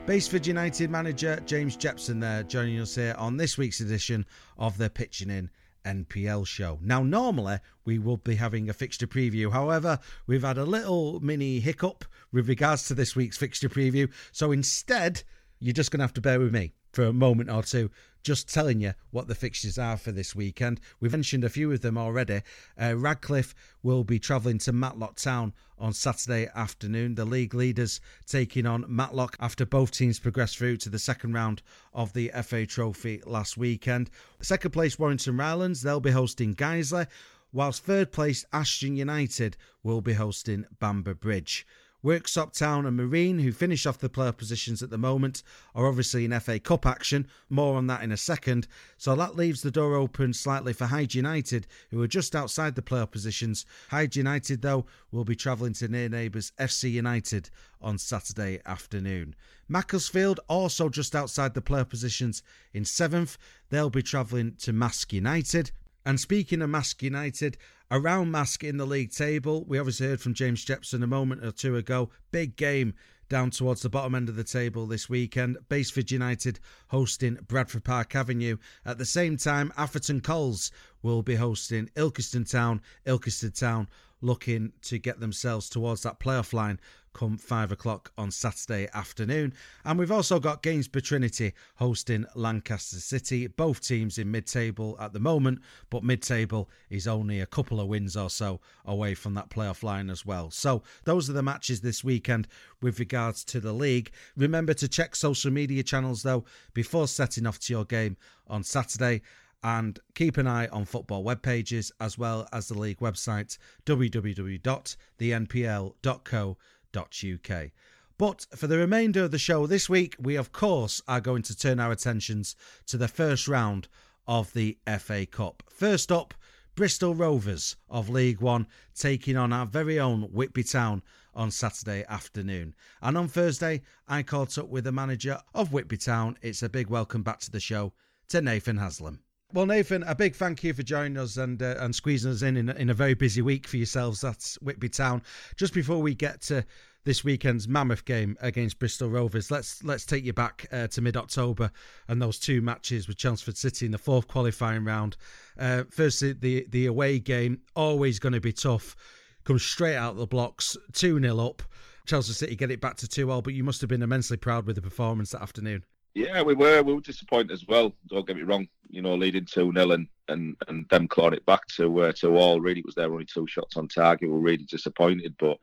Baseford United manager James Jepson there, joining us here on this week's edition of the Pitching In N P L show. Now, normally we will be having a fixture preview. However, we've had a little mini hiccup with regards to this week's fixture preview. So instead, you're just going to have to bear with me for a moment or two, just telling you what the fixtures are for this weekend. We've mentioned a few of them already. Uh, Radcliffe will be travelling to Matlock Town on Saturday afternoon. The league leaders taking on Matlock after both teams progressed through to the second round of the F A Trophy last weekend. Second place Warrington Rylands, they'll be hosting Guiseley, whilst third place Ashton United will be hosting Bamber Bridge. Worksop Town and Marine, who finish off the playoff positions at the moment, are obviously in F A Cup action. More on that in a second. So that leaves the door open slightly for Hyde United, who are just outside the playoff positions. Hyde United, though, will be travelling to near neighbours F C United on Saturday afternoon. Macclesfield, also just outside the playoff positions in seventh. They'll be travelling to Mask United. And speaking of Mask United, around Mask in the league table, we obviously heard from James Jepson a moment or two ago. Big game down towards the bottom end of the table this weekend. Baseford United hosting Bradford Park Avenue. At the same time, Atherton Coles will be hosting Ilkeston Town. Ilkeston Town looking to get themselves towards that playoff line come five o'clock on Saturday afternoon. And we've also got Gainsborough Trinity hosting Lancaster City. Both teams in mid-table at the moment, but mid-table is only a couple of wins or so away from that playoff line as well. So those are the matches this weekend with regards to the league. Remember to check social media channels, though, before setting off to your game on Saturday. And keep an eye on football web pages as well as the league website, w w w dot the n p l dot co dot u k. But for the remainder of the show this week, we of course are going to turn our attentions to the first round of the F A Cup. First up, Bristol Rovers of League One taking on our very own Whitby Town on Saturday afternoon. And on Thursday, I caught up with the manager of Whitby Town. It's a big welcome back to the show to Nathan Haslam. Well, Nathan, a big thank you for joining us and uh, and squeezing us in, in in a very busy week for yourselves. That's Whitby Town. Just before we get to this weekend's mammoth game against Bristol Rovers, let's let's take you back uh, to mid-October and those two matches with Chelmsford City in the fourth qualifying round. Uh, firstly, the the away game, always going to be tough. Comes straight out of the blocks, two nil up. Chelmsford City get it back to two all, but you must have been immensely proud with the performance that afternoon. Yeah, we were. We were disappointed as well. Don't get me wrong. You know, leading two nil and, and, and them clawing it back to uh, to all. Really, it was their only two shots on target. We were really disappointed, but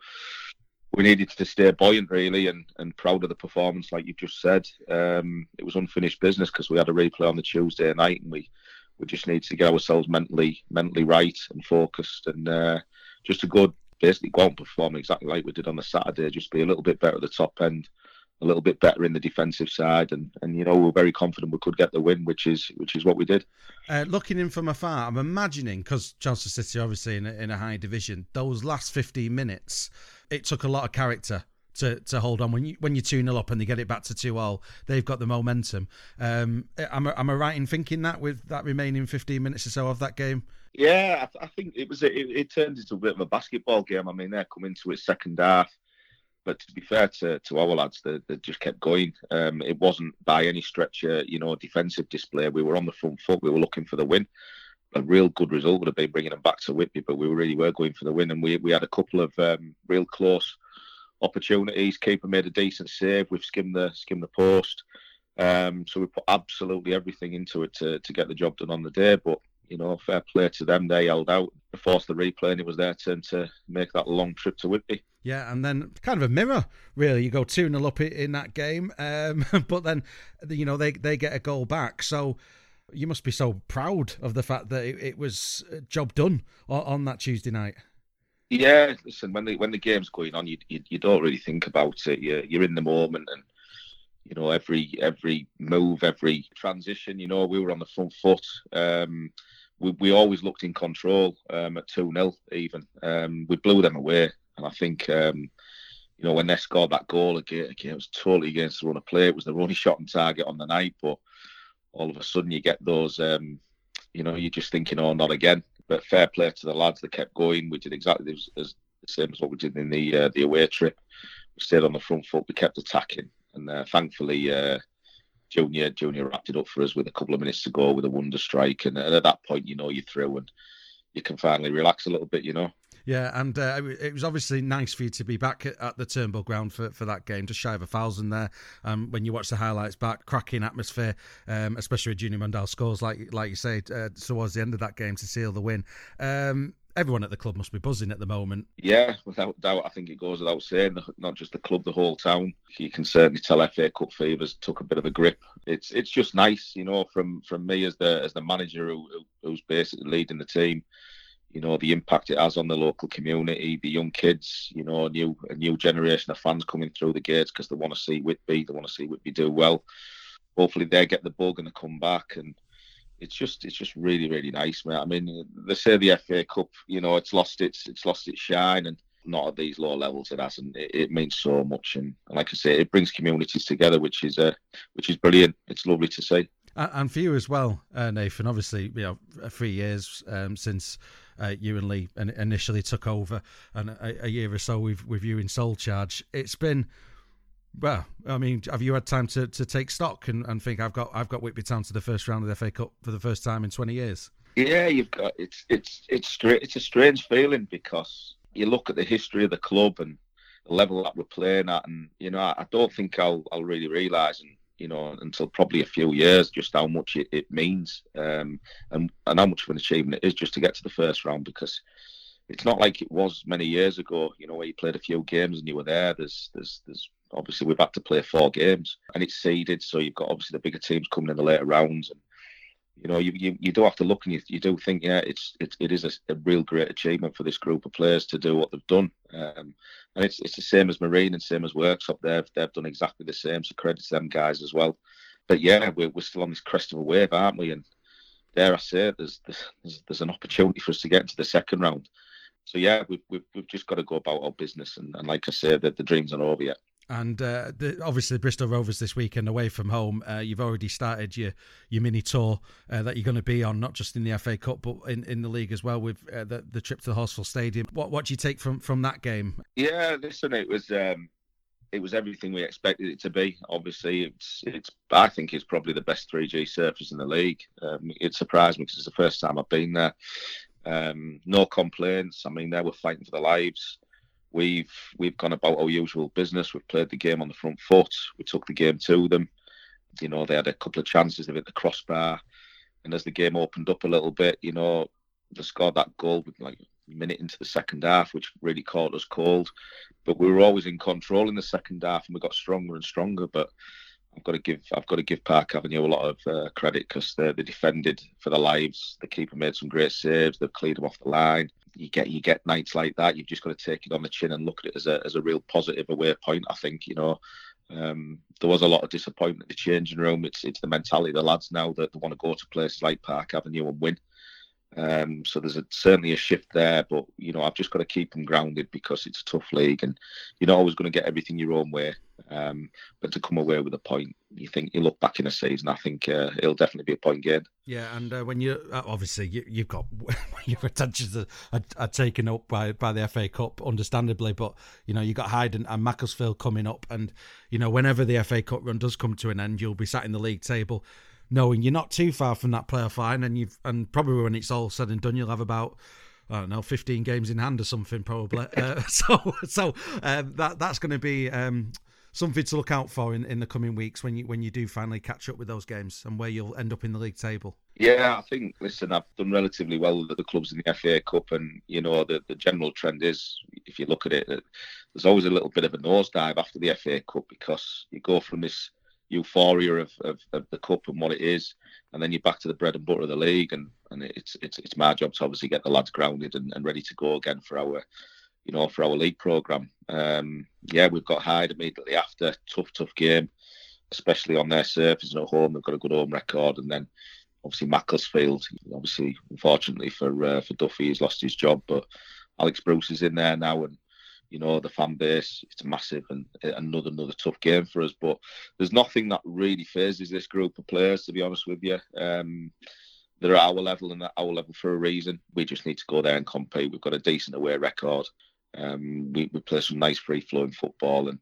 we needed to stay buoyant, really, and, and proud of the performance, like you just said. Um, it was unfinished business because we had a replay on the Tuesday night, and we, we just need to get ourselves mentally mentally right and focused, and uh, just to go basically go out and perform exactly like we did on the Saturday. Just be a little bit better at the top end, a little bit better in the defensive side, and, and you know, we're very confident we could get the win, which is which is what we did. Uh, looking in from afar, I'm imagining, because Chelmsford City obviously in a, in a high division, those last fifteen minutes, it took a lot of character to, to hold on. When you when you're two nil up and they get it back to two all, they've got the momentum. Um, am, I, am I right in thinking that with that remaining fifteen minutes or so of that game? Yeah, I, th- I think it was. It, it turned into a bit of a basketball game. I mean, they're coming to its second half. But to be fair to, to our lads, they, they just kept going. Um, it wasn't by any stretch, uh, you know, defensive display. We were on the front foot. We were looking for the win. A real good result would have been bringing them back to Whitby, but we really were going for the win. And we we had a couple of um, real close opportunities. Keeper made a decent save. We've skimmed the skimmed the post. Um, so we put absolutely everything into it to to get the job done on the day. But you know, fair play to them. They held out, they forced the replay, and it was their turn to make that long trip to Whitby. Yeah, and then kind of a mirror, really. You go two nil up in that game, um, but then, you know, they, they get a goal back. So you must be so proud of the fact that it, it was a job done on, on that Tuesday night. Yeah, listen, when the when the game's going on, you you, you don't really think about it. You're, you're in the moment, and you know, every every move, every transition. You know, we were on the front foot. Um, we we always looked in control um, at two nil. Even um, we blew them away, and I think um, you know, when they scored that goal again, again, it was totally against the run of play. It was their only shot on target on the night, but all of a sudden you get those. Um, you know, you're just thinking, oh, not again. But fair play to the lads. They kept going. We did exactly as, as the same as what we did in the uh, the away trip. We stayed on the front foot. We kept attacking. And uh, thankfully, uh, Junior Junior wrapped it up for us with a couple of minutes to go with a wonder strike. And, and at that point, you know, you're through and you can finally relax a little bit, you know. Yeah, and uh, it was obviously nice for you to be back at, at the Turnbull ground for, for that game, just shy of a thousand there. Um, when you watch the highlights back, cracking atmosphere, um, especially with Junior Mondale scores, like like you say, uh, towards the end of that game to seal the win. Um, everyone at the club must be buzzing at the moment. Yeah, without doubt. I think it goes without saying, not just the club, the whole town. You can certainly tell F A Cup fevers took a bit of a grip. It's it's just nice, you know, from, from me as the as the manager who, who's basically leading the team. You know, the impact it has on the local community, the young kids, you know, a new, a new generation of fans coming through the gates because they want to see Whitby, they want to see Whitby do well. Hopefully they get the bug and they come back, and it's just it's just really, really nice, mate. I mean, they say the F A Cup, you know, it's lost its it's lost its shine, and not at these low levels it hasn't. It, it means so much, and, and like I say, it brings communities together, which is uh, which is brilliant. It's lovely to see. And for you as well, uh, Nathan, obviously, you know, three years um, since uh, you and Lee initially took over, and a, a year or so with, with you in sole charge. It's been, well, I mean, have you had time to, to take stock and, and think I've got I've got Whitby Town to the first round of the F A Cup for the first time in twenty years? Yeah, you've got it's it's it's straight. It's a strange feeling because you look at the history of the club and the level that we're playing at, and you know, I, I don't think I'll I'll really realise and. You know, until probably a few years, just how much it, it means um, and, and how much of an achievement it is just to get to the first round, because it's not like it was many years ago, you know, where you played a few games and you were there. There's, there's, there's obviously we've had to play four games and it's seeded, so you've got obviously the bigger teams coming in the later rounds, and you know, you you, you do have to look and you, you do think, yeah, it's it, it is a, a real great achievement for this group of players to do what they've done. Um, and it's it's the same as Marine and same as Worksop. They've they've done exactly the same. So credit to them guys as well. But yeah, we're we're still on this crest of a wave, aren't we? And dare I say, there's there's there's an opportunity for us to get into the second round. So yeah, we've we've, we've just got to go about our business. And, and like I say, the, the dream's not over yet. And uh, the, obviously Bristol Rovers this weekend away from home. Uh, you've already started your, your mini tour uh, that you're going to be on, not just in the F A Cup but in, in the league as well, with uh, the, the trip to the Horsfall Stadium. What what do you take from, from that game? Yeah, listen, it was um, it was everything we expected it to be. Obviously, it's it's I think it's probably the best three G surface in the league. Um, it surprised me because it's the first time I've been there. Um, no complaints. I mean, they were fighting for their lives. We've we've gone about our usual business. We've played the game on the front foot. We took the game to them. You know, they had a couple of chances. They hit the crossbar, and as the game opened up a little bit, you know, they scored that goal with like a minute into the second half, which really caught us cold. But we were always in control in the second half, and we got stronger and stronger. But I've got to give I've got to give Park Avenue a lot of uh, credit because they, they defended for their lives. The keeper made some great saves. They've cleared them off the line. You get you get nights like that. You've just got to take it on the chin and look at it as a as a real positive away point. I think, you know, um, there was a lot of disappointment in the changing room. It's it's the mentality of the lads now that they want to go to places like Park Avenue and win. Um, so there's a, certainly a shift there, but you know, I've just got to keep them grounded because it's a tough league, and you're not always going to get everything your own way. Um, but to come away with a point, you think you look back in a season, I think uh, it'll definitely be a point gain. Yeah, and uh, when you uh, obviously you, you've got your attentions are, are, are taken up by, by the F A Cup, understandably, but you know you got Hyde and, and Macclesfield coming up, and you know whenever the F A Cup run does come to an end, you'll be sat in the league table, knowing you're not too far from that playoff line, and you've and probably when it's all said and done, you'll have about I don't know fifteen games in hand or something probably. uh, so so um, that that's going to be. Um, Something to look out for in, in the coming weeks when you when you do finally catch up with those games and where you'll end up in the league table. Yeah, I think, listen, I've done relatively well with the clubs in the F A Cup, and, you know, the, the general trend is, if you look at it, there's always a little bit of a nosedive after the F A Cup because you go from this euphoria of, of, of the Cup and what it is, and then you're back to the bread and butter of the league, and, and it's it's it's my job to obviously get the lads grounded and, and ready to go again for our you know, for our league programme. Um, yeah, we've got Hyde immediately after. Tough, tough game, especially on their surface and at home. They've got a good home record. And then, obviously, Macclesfield. Obviously, unfortunately for uh, for Duffy, he's lost his job. But Alex Bruce is in there now. And, you know, the fan base, it's massive. And another, another tough game for us. But there's nothing that really phases this group of players, to be honest with you. Um, they're at our level and at our level for a reason. We just need to go there and compete. We've got a decent away record. Um, we, we play some nice free-flowing football, and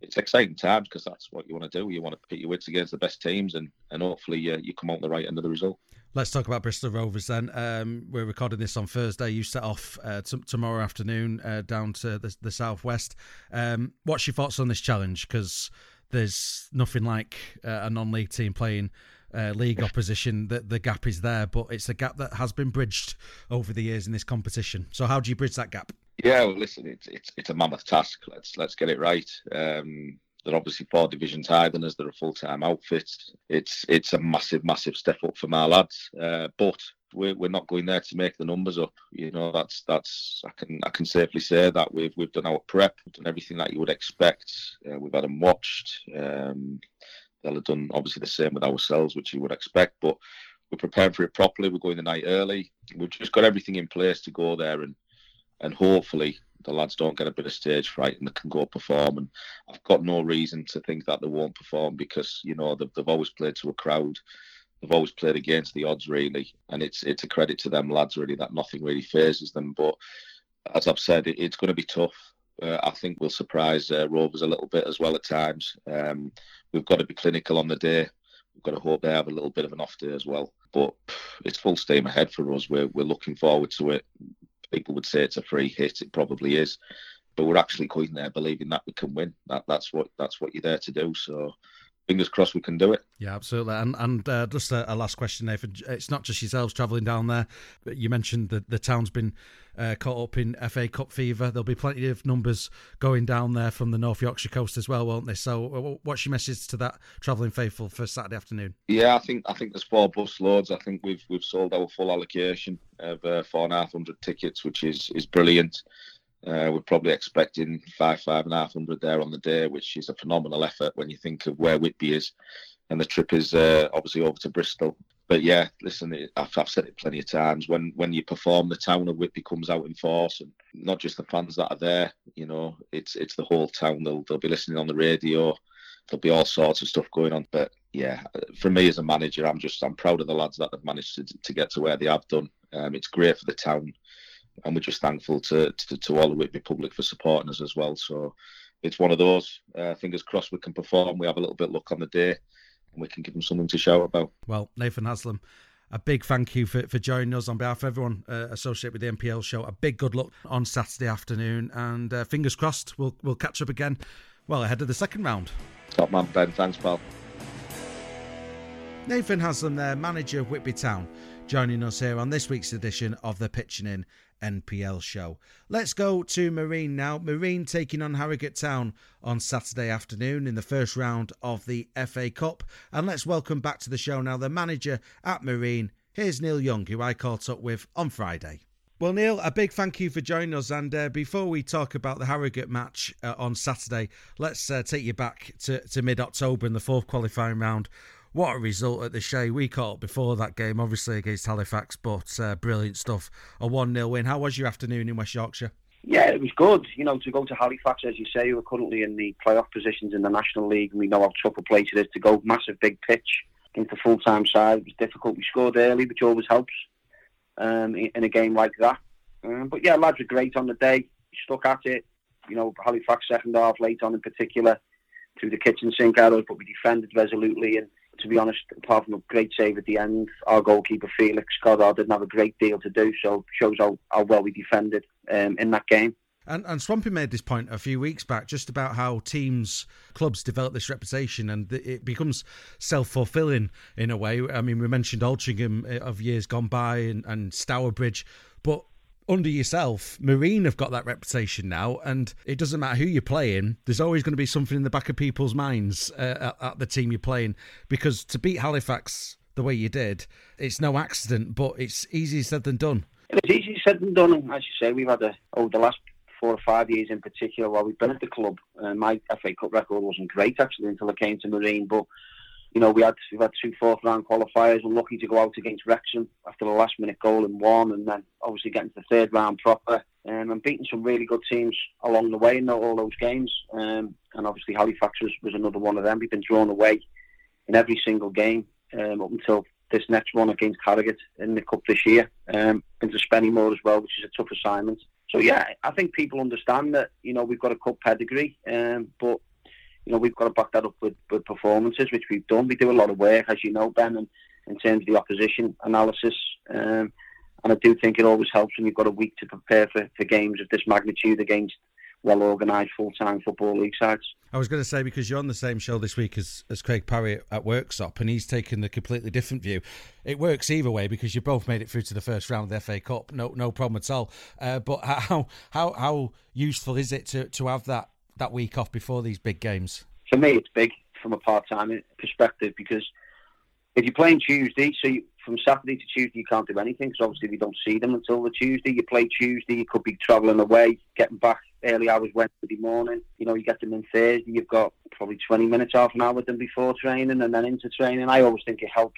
it's exciting times because that's what you want to do. You want to pit your wits against the best teams, and, and hopefully uh, you come out the right end of the result. Let's talk about Bristol Rovers then. Um, we're recording this on Thursday. You set off uh, t- tomorrow afternoon uh, down to the, the southwest. Um, what's your thoughts on this challenge? Because there's nothing like uh, a non-league team playing uh, league opposition. The, the gap is there, but it's a gap that has been bridged over the years in this competition. So how do you bridge that gap? Yeah, well, listen, it's it's it's a mammoth task. Let's let's get it right. Um, they're obviously four divisions higher than us. They're a full-time outfit. It's it's a massive, massive step up for my lads. Uh, but we're we're not going there to make the numbers up. You know, that's that's I can I can safely say that we've we've done our prep, we've done everything that you would expect. Uh, we've had them watched. Um, they'll have done obviously the same with ourselves, which you would expect. But we're preparing for it properly. We're going the night early. We've just got everything in place to go there and. And hopefully the lads don't get a bit of stage fright and they can go perform. And I've got no reason to think that they won't perform because, you know, they've, they've always played to a crowd. They've always played against the odds, really. And it's it's a credit to them lads, really, that nothing really phases them. But as I've said, it, it's going to be tough. Uh, I think we'll surprise uh, Rovers a little bit as well at times. Um, we've got to be clinical on the day. We've got to hope they have a little bit of an off day as well. But it's full steam ahead for us. We're, we're looking forward to it. People would say it's a free hit. It probably is, but we're actually going there believing that we can win. That that's what that's what you're there to do. So, fingers crossed we can do it. Yeah, absolutely. And and uh, just a, a last question, Nathan. It's not just yourselves travelling down there. But you mentioned that the town's been uh, caught up in F A Cup fever. There'll be plenty of numbers going down there from the North Yorkshire coast as well, won't there? So, what's your message to that travelling faithful for Saturday afternoon? Yeah, I think I think there's four bus loads. I think we've we've sold our full allocation of uh, four and a half hundred tickets, which is is brilliant. Uh, we're probably expecting five, five and a half hundred there on the day, which is a phenomenal effort when you think of where Whitby is. And the trip is uh, obviously over to Bristol. But yeah, listen, I've, I've said it plenty of times. When when you perform, the town of Whitby comes out in force, and not just the fans that are there. You know, it's it's the whole town. They'll they'll be listening on the radio. There'll be all sorts of stuff going on. But yeah, for me as a manager, I'm just I'm proud of the lads that have managed to to get to where they have done. Um, it's great for the town. And we're just thankful to, to, to all the Whitby public for supporting us as well. So it's one of those. Uh, fingers crossed we can perform. We have a little bit of luck on the day and we can give them something to shout about. Well, Nathan Haslam, a big thank you for, for joining us on behalf of everyone uh, associated with the N P L show. A big good luck on Saturday afternoon. And uh, fingers crossed we'll, we'll catch up again, well, ahead of the second round. Top man, Ben. Thanks, pal. Nathan Haslam there, manager of Whitby Town, joining us here on this week's edition of the Pitching In N P L show. Let's go to Marine now. Marine taking on Harrogate Town on Saturday afternoon in the first round of the F A Cup. And let's welcome back to the show now the manager at Marine. Here's Neil Young, who I caught up with on Friday. Well, Neil, a big thank you for joining us. And uh, before we talk about the Harrogate match uh, on Saturday, let's uh, take you back to, to mid-October in the fourth qualifying round. What a result at the Shea. We caught up before that game, obviously against Halifax, but uh, brilliant stuff. A one nil win. How was your afternoon in West Yorkshire? Yeah, it was good. You know, to go to Halifax, as you say, we're currently in the playoff positions in the National League, and we know how tough a place it is to go. Massive big pitch against a full-time side. It was difficult. We scored early, which always helps um, in a game like that. Um, but yeah, lads were great on the day. Stuck at it. You know, Halifax second half, late on in particular, through the kitchen sink arrows, but we defended resolutely. And to be honest, apart from a great save at the end, our goalkeeper Felix Goddard didn't have a great deal to do, so shows how, how well we defended um, in that game. And, and Swampy made this point a few weeks back, just about how teams, clubs develop this reputation and it becomes self-fulfilling in a way. I mean, we mentioned Altrincham of years gone by and, and Stourbridge, but under yourself, Marine have got that reputation now, and it doesn't matter who you're playing, there's always going to be something in the back of people's minds uh, at, at the team you're playing, because to beat Halifax the way you did, it's no accident, but it's easier said than done. It's easier said than done, and as you say, we've had a, over the last four or five years in particular, while we've been at the club, uh, my F A Cup record wasn't great actually until I came to Marine, but you know, we had we've had two fourth round qualifiers. We're lucky to go out against Wrexham after the last minute goal in one, and then obviously getting to the third round proper, um, and beating some really good teams along the way in all those games. Um, and obviously Halifax was, was another one of them. We've been drawn away in every single game um, up until this next one against Harrogate in the cup this year. Um, into Spennymoor as well, which is a tough assignment. So yeah, I think people understand that, you know, we've got a cup pedigree, um, but you know, we've got to back that up with, with performances, which we've done. We do a lot of work, as you know, Ben, and in terms of the opposition analysis. Um, and I do think it always helps when you've got a week to prepare for, for games of this magnitude against well-organised, full-time Football League sides. I was going to say, because you're on the same show this week as, as Craig Parry at Worksop, and he's taken the completely different view. It works either way, because you both made it through to the first round of the F A Cup, no no problem at all. Uh, but how how how useful is it to, to have that, that week off before these big games? For me, it's big from a part-time perspective, because if you're playing Tuesday, so you, from Saturday to Tuesday you can't do anything, because obviously we don't see them until the Tuesday. You play Tuesday, you could be travelling away, getting back early hours Wednesday morning. You know, you get them in Thursday, you've got probably twenty minutes, half an hour with them before training and then into training. I always think it helps.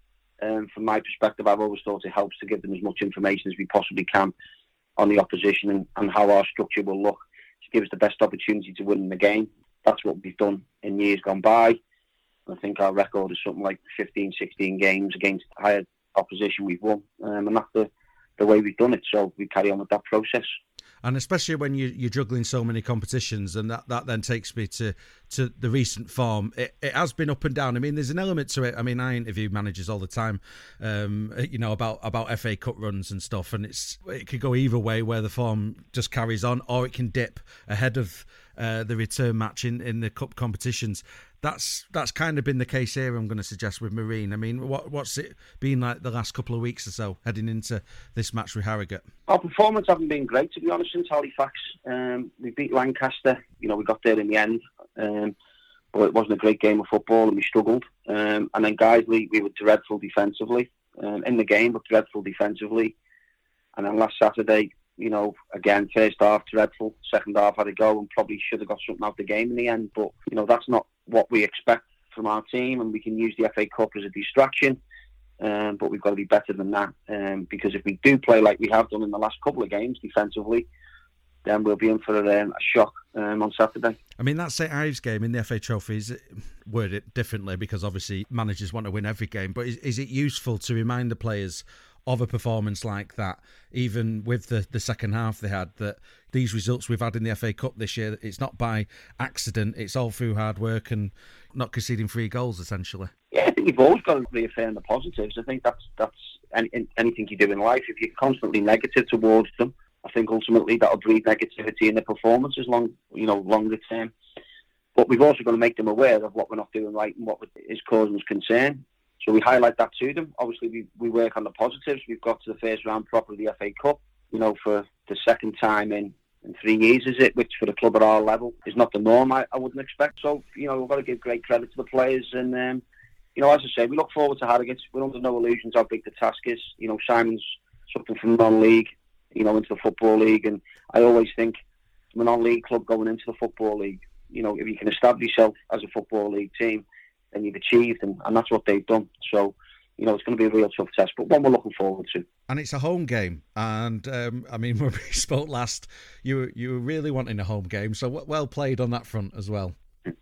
Um, from my perspective, I've always thought it helps to give them as much information as we possibly can on the opposition and, and how our structure will look to give us the best opportunity to win the game. That's what we've done in years gone by. I think our record is something like fifteen, sixteen games against higher opposition we've won. Um, and that's the, the way we've done it. So we carry on with that process. And especially when you, you're juggling so many competitions, and that, that then takes me to, to the recent form. It, it has been up and down. I mean, there's an element to it. I mean, I interview managers all the time, um, you know, about, about F A Cup runs and stuff, and it's it could go either way, where the form just carries on, or it can dip ahead of uh, the return match in, in the cup competitions. That's that's kind of been the case here, I'm going to suggest, with Marine. I mean, what what's it been like the last couple of weeks or so, heading into this match with Harrogate? Our performance hasn't been great, to be honest, since Halifax. Um, we beat Lancaster. You know, we got there in the end, um, but it wasn't a great game of football, and we struggled. Um, and then Guiseley, we were dreadful defensively um, in the game, but dreadful defensively. And then last Saturday, you know, again, first half dreadful, second half had a go, and probably should have got something out of the game in the end. But you know, that's not what we expect from our team, and we can use the F A Cup as a distraction, um, but we've got to be better than that, um, because if we do play like we have done in the last couple of games defensively, then we'll be in for a, um, a shock um, on Saturday. I mean, that Saint Ives game in the F A Trophies, word it differently, because obviously managers want to win every game, but is, is it useful to remind the players of a performance like that, even with the, the second half they had, that these results we've had in the F A Cup this year, it's not by accident, it's all through hard work and not conceding three goals, essentially? Yeah, I think you've always got to reaffirm the positives. I think that's that's any, anything you do in life. If you're constantly negative towards them, I think ultimately that'll breed negativity in the performance as long, you know, longer term. But we've also got to make them aware of what we're not doing right and what is causing us concern. So we highlight that to them. Obviously, we, we work on the positives. We've got to the first round proper of the F A Cup, you know, for the second time in, in three years, is it? Which for a club at our level is not the norm, I, I wouldn't expect. So, you know, we've got to give great credit to the players. And, um, you know, as I say, we look forward to Harrogate. We're under no illusions how big the task is. You know, Simon's something from non-league, you know, into the Football League. And I always think from a non-league club going into the Football League, you know, if you can establish yourself as a Football League team, then you've achieved, and, and that's what they've done. So, you know, it's going to be a real tough test, but one we're looking forward to. And it's a home game, and um, I mean, when we spoke last, you were, you were really wanting a home game, so well played on that front as well.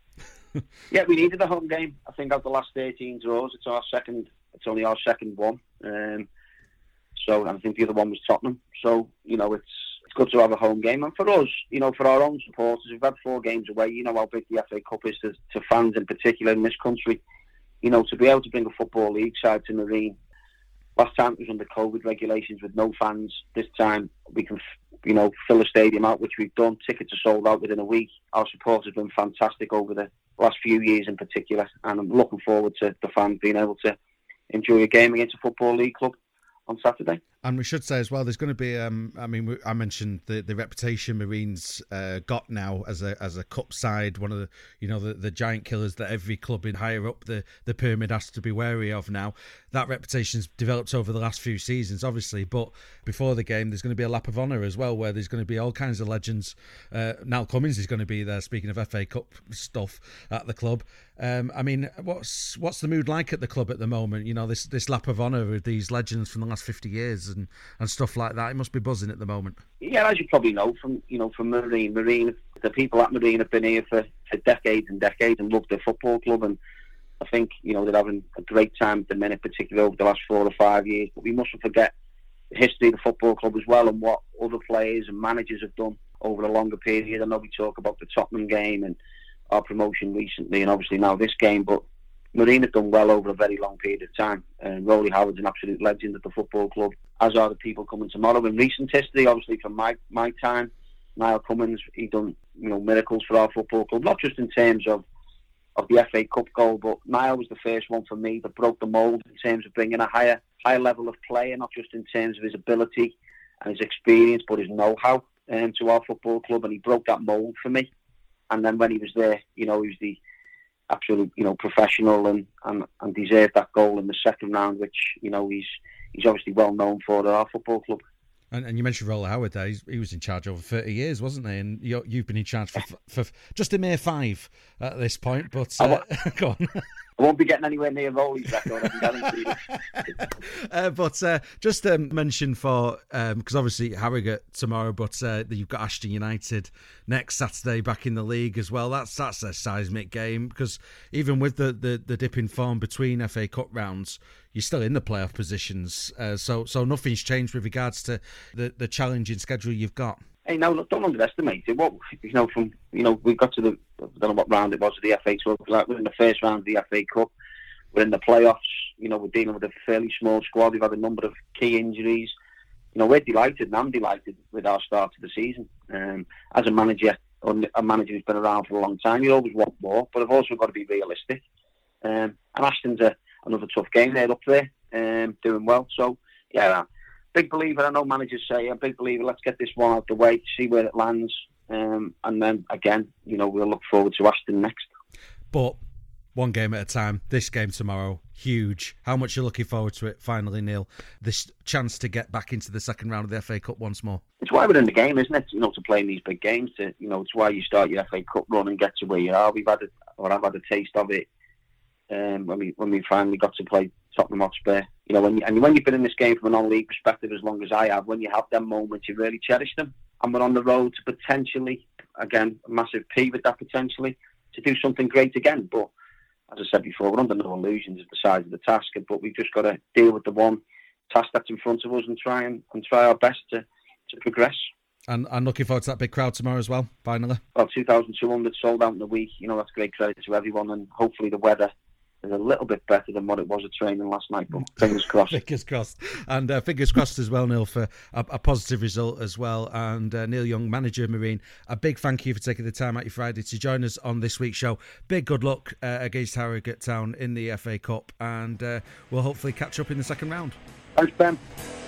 Yeah, we needed a home game. I think out of the last thirteen draws, it's our second. It's only our second one. Um, so I think the other one was Tottenham. So, you know, it's it's good to have a home game. And for us, you know, for our own supporters, we've had four games away. You know how big the F A Cup is to, to fans in particular in this country. You know, to be able to bring a Football League side to Marine. Last time it was under COVID regulations with no fans. This time we can, you know, fill a stadium out, which we've done. Tickets are sold out within a week. Our support has been fantastic over the last few years in particular. And I'm looking forward to the fans being able to enjoy a game against a Football League club on Saturday. And we should say as well, there's going to be, um, I mean, I mentioned the, the reputation Marines uh, got now as a as a cup side, one of the, you know, the, the giant killers that every club in higher up the, the pyramid has to be wary of now. That reputation's developed over the last few seasons, obviously, but before the game, there's going to be a lap of honour as well, where there's going to be all kinds of legends. Uh, Niall Cummins is going to be there, speaking of F A Cup stuff at the club. Um, I mean, what's what's the mood like at the club at the moment? You know, this, this lap of honour with these legends from the last fifty years and, and stuff like that. It must be buzzing at the moment. Yeah, as you probably know from, you know, from Marine, Marine, the people at Marine have been here for, for decades and decades and love their football club, and I think, you know, they're having a great time at the minute, particularly over the last four or five years. But we mustn't forget the history of the football club as well, and what other players and managers have done over a longer period. I know we talk about the Tottenham game and our promotion recently, and obviously now this game. But Marine have done well over a very long period of time. And Rolly Howard's an absolute legend at the football club, as are the people coming tomorrow. In recent history, obviously from my my time, Niall Cummins, he done you know miracles for our football club, not just in terms of of the F A Cup goal, but Niall was the first one for me that broke the mould in terms of bringing a higher higher level of player, not just in terms of his ability and his experience, but his know-how um, to our football club, and he broke that mould for me. And then when he was there, you know, he was the absolute, you know, professional and, and, and deserved that goal in the second round, which, you know, he's he's obviously well known for at our football club. And, and you mentioned Rolly Howard there. He's, he was in charge over thirty years, wasn't he? And you're, you've been in charge for, for just a mere five at this point. But uh, go on. I won't be getting anywhere near Rolly's record, I can guarantee you. uh, but uh, just um, mention for, because um, obviously Harrogate tomorrow, but uh, you've got Ashton United next Saturday back in the league as well. That's that's a seismic game, because even with the, the, the dip in form between F A Cup rounds, you're still in the playoff positions. Uh, so so nothing's changed with regards to the, the challenging schedule you've got. Hey, no, look, don't underestimate it. What you know from you know we got to the I don't know what round it was of the F A Cup. Like we're in the first round of the F A Cup. We're in the playoffs. You know we're dealing with a fairly small squad. We've had a number of key injuries. You know we're delighted, and I'm delighted with our start to the season. Um, as a manager, or a manager who's been around for a long time, you always want more, but I've also got to be realistic. Um, and Ashton's a, another tough game. They're up there, um, doing well. So yeah. Big believer, I know managers say, a big believer, let's get this one out the way, see where it lands, um, and then again, you know, we'll look forward to Ashton next. But one game at a time, this game tomorrow, huge. How much are you looking forward to it finally, Neil? This chance to get back into the second round of the F A Cup once more. It's why we're in the game, isn't it? You know, to play in these big games, to, you know, it's why you start your F A Cup run and get to where you are. We've had, a, or I've had a taste of it um, when we when we finally got to play Tottenham Hotspur. You know, when you, and when you've been in this game from a non-league perspective as long as I have, when you have them moments, you really cherish them. And we're on the road to potentially, again, a massive P with that potentially, to do something great again. But as I said before, we're under no illusions of the size of the task, but we've just got to deal with the one task that's in front of us and try and, and try our best to, to progress. And I'm looking forward to that big crowd tomorrow as well, finally. Well, two thousand two hundred sold out in the week. You know, that's great credit to everyone, and hopefully the weather is a little bit better than what it was at training last night, but fingers crossed. Fingers crossed. And uh, fingers crossed as well, Neil, for a, a positive result as well. And uh, Neil Young, manager of Marine, a big thank you for taking the time out your Friday to join us on this week's show. Big good luck uh, against Harrogate Town in the F A Cup, and uh, we'll hopefully catch up in the second round. Thanks, Ben.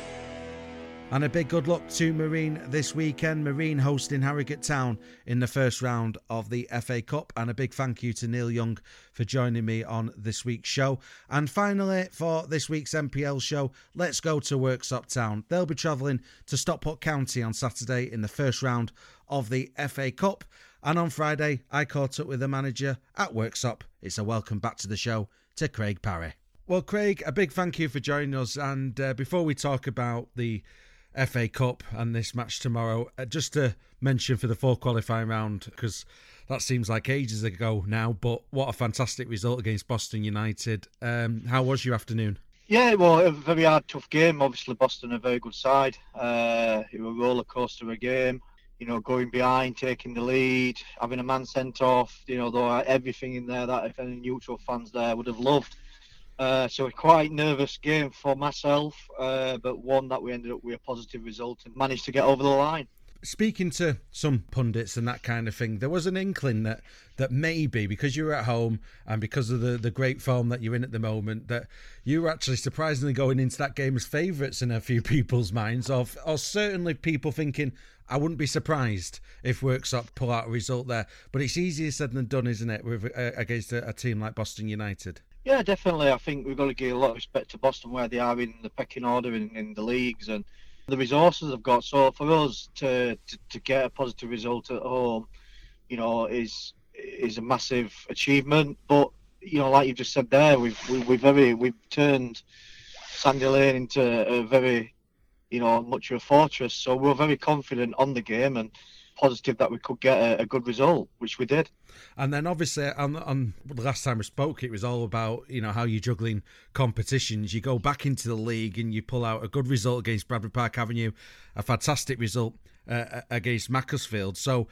And a big good luck to Marine this weekend. Marine hosting Harrogate Town in the first round of the F A Cup. And a big thank you to Neil Young for joining me on this week's show. And finally, for this week's M P L show, let's go to Worksop Town. They'll be travelling to Stockport County on Saturday in the first round of the F A Cup. And on Friday, I caught up with the manager at Worksop. It's a welcome back to the show to Craig Parry. Well, Craig, a big thank you for joining us. And uh, before we talk about the F A Cup and this match tomorrow, uh, just to mention for the fourth qualifying round, because that seems like ages ago now, but what a fantastic result against Boston United. Um, how was your afternoon? Yeah, well, a very hard, tough game. Obviously, Boston a very good side. Uh, it was a roller coaster of a game. You know, going behind, taking the lead, having a man sent off. You know, though everything in there that if any neutral fans there would have loved. Uh, so a quite nervous game for myself, uh, but one that we ended up with a positive result and managed to get over the line. Speaking to some pundits and that kind of thing, there was an inkling that, that maybe, because you were at home and because of the, the great form that you're in at the moment, that you were actually surprisingly going into that game as favourites in a few people's minds, or, or certainly people thinking, I wouldn't be surprised if Worksop pull out a result there. But it's easier said than done, isn't it, with, uh, against a, a team like Boston United? Yeah, definitely. I think we've got to give a lot of respect to Boston where they are in the pecking order in, in the leagues and the resources they've got. So for us to, to to get a positive result at home, you know, is is a massive achievement. But you know, like you just said there, we've we, we've very we've turned Sandy Lane into a very, you know, much of a fortress. So we're very confident on the game and positive that we could get a, a good result, which we did. And then obviously on, on the last time we spoke, it was all about, you know, how you're juggling competitions. You go back into the league and you pull out a good result against Bradford Park Avenue, a fantastic result uh, against Macclesfield. So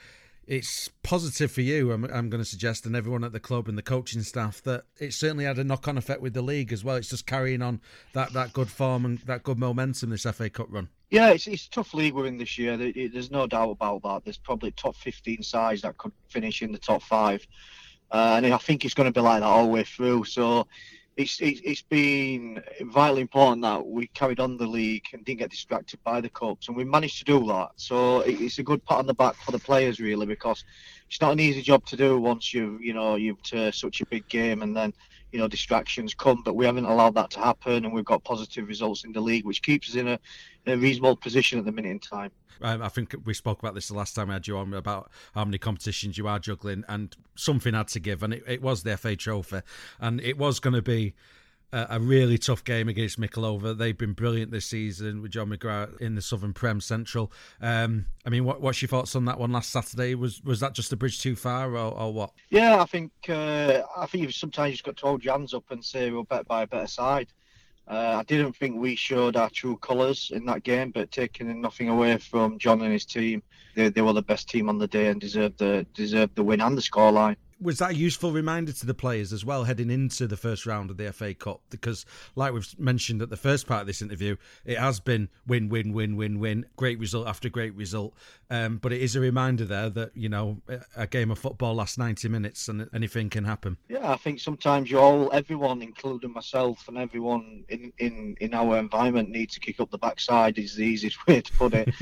it's positive for you, I'm, I'm going to suggest, and everyone at the club and the coaching staff, that it certainly had a knock-on effect with the league as well. It's just carrying on that, that good form and that good momentum, this F A Cup run. Yeah, it's, it's a tough league we're in this year. There's no doubt about that. There's probably top fifteen sides that could finish in the top five. Uh, and I think it's going to be like that all the way through. So it's, it's it's been vitally important that we carried on the league and didn't get distracted by the cups, and we managed to do that. So it's a good pat on the back for the players, really, because it's not an easy job to do once you you know you've to such a big game, and then you know distractions come. But we haven't allowed that to happen, and we've got positive results in the league, which keeps us in a, in a reasonable position at the minute in time. Um, I think we spoke about this the last time I had you on, about how many competitions you are juggling, and something had to give, and it, it was the F A Trophy, and it was going to be a, a really tough game against Mickleover. They've been brilliant this season with John McGrath in the Southern Prem Central. Um, I mean, what, what's your thoughts on that one last Saturday? Was was that just a bridge too far, or, or what? Yeah, I think uh, I think you've sometimes you've got to hold your hands up and say we're better by a better side. Uh, I didn't think we showed our true colours in that game, but taking nothing away from John and his team, they, they were the best team on the day and deserved the deserved the win and the scoreline. Was that a useful reminder to the players as well, heading into the first round of the F A Cup? Because, like we've mentioned at the first part of this interview, it has been win, win, win, win, win, great result after great result. Um, but it is a reminder there that, you know, a game of football lasts ninety minutes and anything can happen. Yeah, I think sometimes you all, everyone, including myself and everyone in, in, in our environment, needs to kick up the backside, is the easiest way to put it.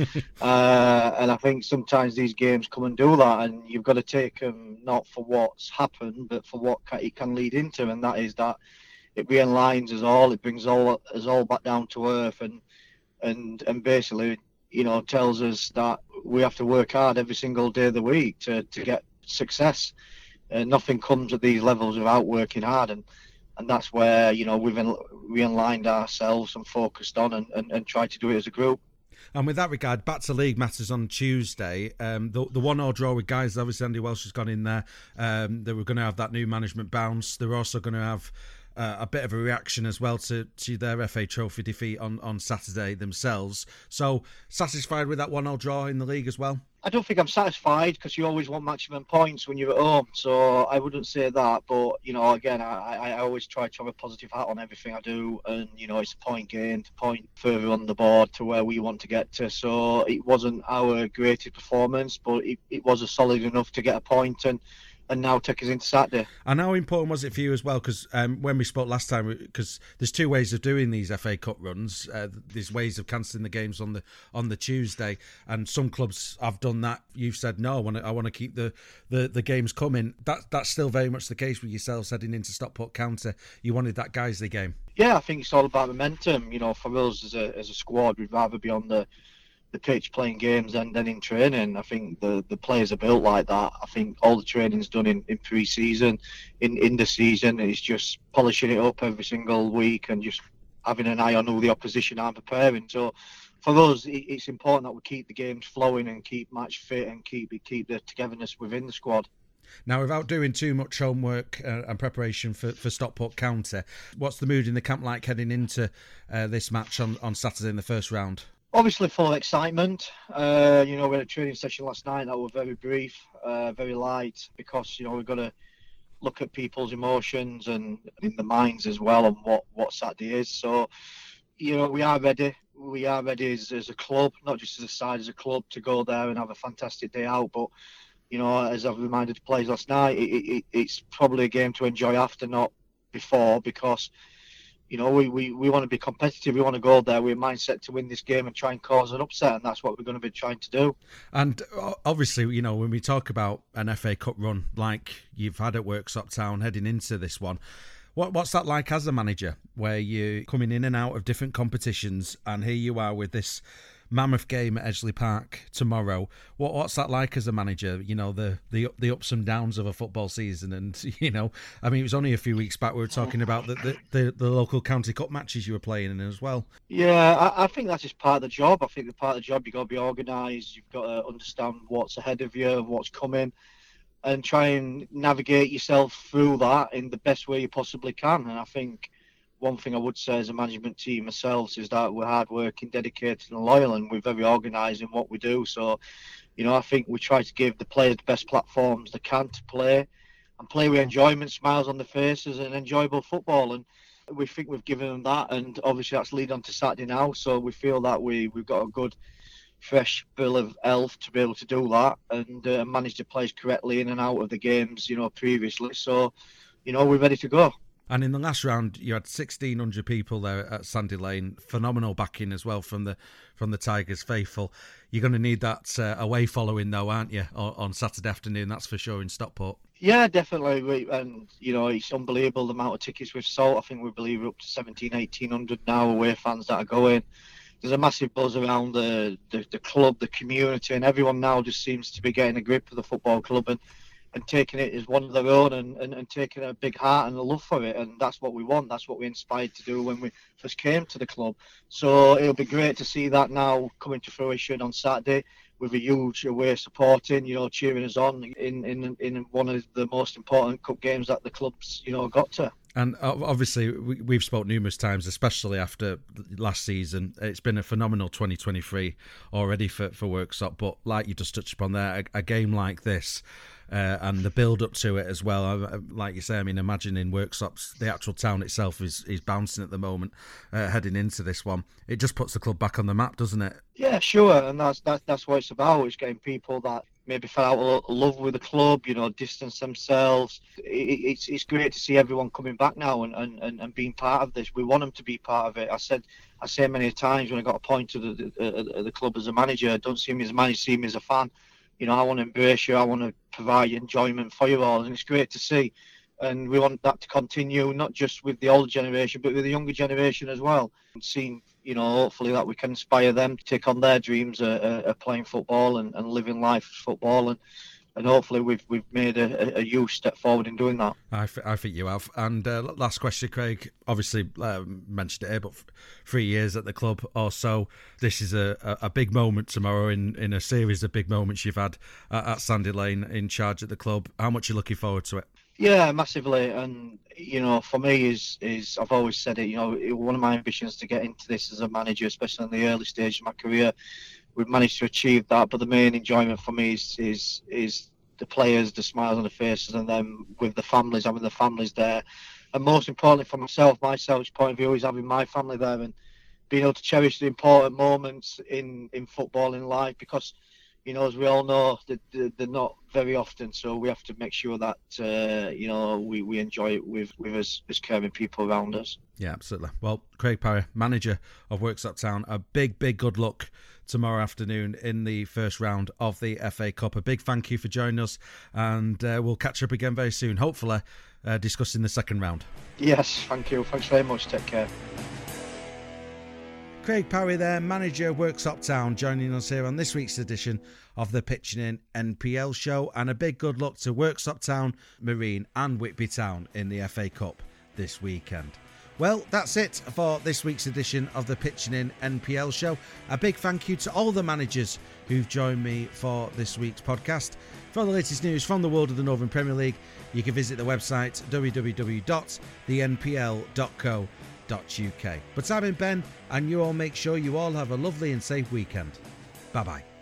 uh, and I think sometimes these games come and do that, and you've got to take them not for what's happened, but for what it can lead into, and that is that it realigns us all, it brings all us all back down to earth, and and and basically, you know, tells us that we have to work hard every single day of the week to, to get success. And nothing comes at these levels without working hard, and and that's where, you know, we've en- realigned ourselves and focused on and, and, and tried to do it as a group. And with that regard, back to league matters on Tuesday. Um, the the one all draw with Guys, obviously Andy Welsh has gone in there. Um, they were going to have that new management bounce. They're also going to have uh, a bit of a reaction as well to, to their F A Trophy defeat on, on Saturday themselves. So satisfied with that one all draw in the league as well? I don't think I'm satisfied, because you always want maximum points when you're at home. So I wouldn't say that. But, you know, again, I, I always try to have a positive hat on everything I do. And, you know, it's a point gained, a point further on the board to where we want to get to. So it wasn't our greatest performance, but it, it was a solid enough to get a point and and now take us into Saturday. And how important was it for you as well? Because um, when we spoke last time, because there's two ways of doing these F A Cup runs. Uh, there's ways of cancelling the games on the on the Tuesday, and some clubs have done that. You've said no, I want to, I want to keep the, the, the games coming. That that's still very much the case with yourselves heading into Stockport County. You wanted that Guiseley game. Yeah, I think it's all about momentum. You know, for us as a as a squad, we'd rather be on the the pitch playing games and then in training. I think the, the players are built like that. I think all the training's done in, in pre-season, in, in the season. It's just polishing it up every single week and just having an eye on who the opposition are preparing. So for us, it, it's important that we keep the games flowing and keep match fit and keep keep the togetherness within the squad. Now, without doing too much homework uh, and preparation for, for Stockport County, what's the mood in the camp like heading into uh, this match on, on Saturday in the first round? Obviously full of excitement. Uh, you know, we had a training session last night that was very brief, uh, very light, because, you know, we've got to look at people's emotions and in the minds as well on what, what Saturday is. So, you know, we are ready. We are ready as, as a club, not just as a side, as a club, to go there and have a fantastic day out. But, you know, as I've reminded the players last night, it, it, it's probably a game to enjoy after, not before, because, you know, we, we, we want to be competitive. We want to go there with a mindset to win this game and try and cause an upset, and that's what we're going to be trying to do. And obviously, you know, when we talk about an F A Cup run like you've had at Worksop Town heading into this one, what what's that like as a manager, where you're coming in and out of different competitions, and here you are with this mammoth game at Edgeley Park tomorrow? What what's that like as a manager? You know, the the the ups and downs of a football season, and you know, I mean, it was only a few weeks back we were talking about the the, the, the local county cup matches you were playing in as well. Yeah, I, I think that's just part of the job. I think the part of the job, you've got to be organised. You've got to understand what's ahead of you and what's coming, and try and navigate yourself through that in the best way you possibly can. And I think one thing I would say as a management team ourselves is that we're hard-working, dedicated and loyal, and we're very organised in what we do. So, you know, I think we try to give the players the best platforms they can to play, and play with enjoyment, smiles on their faces and enjoyable football. And we think we've given them that, and obviously that's lead on to Saturday now. So we feel that we, we've got a good, fresh bill of health to be able to do that and uh, manage the players correctly in and out of the games, you know, previously. So, you know, we're ready to go. And in the last round, you had sixteen hundred people there at Sandy Lane. Phenomenal backing as well from the from the Tigers faithful. You're going to need that uh, away following, though, aren't you, on, on Saturday afternoon? That's for sure in Stockport. Yeah, definitely. We, and, you know, it's unbelievable the amount of tickets we've sold. I think we believe we're up to seventeen, eighteen hundred now away fans that are going. There's a massive buzz around the, the, the club, the community, and everyone now just seems to be getting a grip of the football club and, and taking it as one of their own and, and, and taking a big heart and a love for it. And that's what we want. That's what we inspired to do when we first came to the club. So it'll be great to see that now coming to fruition on Saturday with a huge away supporting, you know, cheering us on in, in, in one of the most important cup games that the club's, you know, got to. And obviously, we've spoke numerous times, especially after last season. It's been a phenomenal twenty twenty-three already for, for Worksop. But like you just touched upon there, a, a game like this uh, and the build-up to it as well, like you say, I mean, imagining Worksop's, the actual town itself is, is bouncing at the moment, uh, heading into this one. It just puts the club back on the map, doesn't it? Yeah, sure. And that's, that's, that's what it's about. It's getting people that maybe fell out of love with the club, you know, distance themselves. It, it's it's great to see everyone coming back now and, and, and being part of this. We want them to be part of it. I said, I say many times when I got appointed to the, uh, the club as a manager, don't see me as a manager, see me as a fan. You know, I want to embrace you. I want to provide enjoyment for you all, and it's great to see. And we want that to continue, not just with the older generation, but with the younger generation as well. And seeing, you know, hopefully that we can inspire them to take on their dreams of uh, uh, playing football and, and living life as football. And, and hopefully we've we've made a, a huge step forward in doing that. I, th- I think you have. And uh, last question, Craig. Obviously, uh, mentioned it here, but f- three years at the club or so. This is a, a, a big moment tomorrow in, in a series of big moments you've had at, at Sandy Lane in charge at the club. How much are you looking forward to it? Yeah, massively. And, you know, for me, is is I've always said it, you know, one of my ambitions to get into this as a manager, especially in the early stage of my career. We've managed to achieve that, but the main enjoyment for me is is, is the players, the smiles on the faces, and then with the families, having the families there. And most importantly for myself, my selfish point of view is having my family there and being able to cherish the important moments in, in football, in life, because, you know, as we all know, they're, they're not very often. So we have to make sure that, uh, you know, we, we enjoy it with, with us as caring people around us. Yeah, absolutely. Well, Craig Parry, manager of Worksop Town, a big, big good luck tomorrow afternoon in the first round of the F A Cup. A big thank you for joining us, and uh, we'll catch up again very soon, hopefully uh, discussing the second round. Yes, thank you. Thanks very much. Take care. Craig Parry there, manager of Worksop Town, joining us here on this week's edition of the Pitching In N P L show, and a big good luck to Worksop Town, Marine and Whitby Town in the F A Cup this weekend. Well, that's it for this week's edition of the Pitching In N P L show. A big thank you to all the managers who've joined me for this week's podcast. For all the latest news from the world of the Northern Premier League, you can visit the website w w w dot the n p l dot co dot u k. But I've been Ben, and you all make sure you all have a lovely and safe weekend. Bye-bye.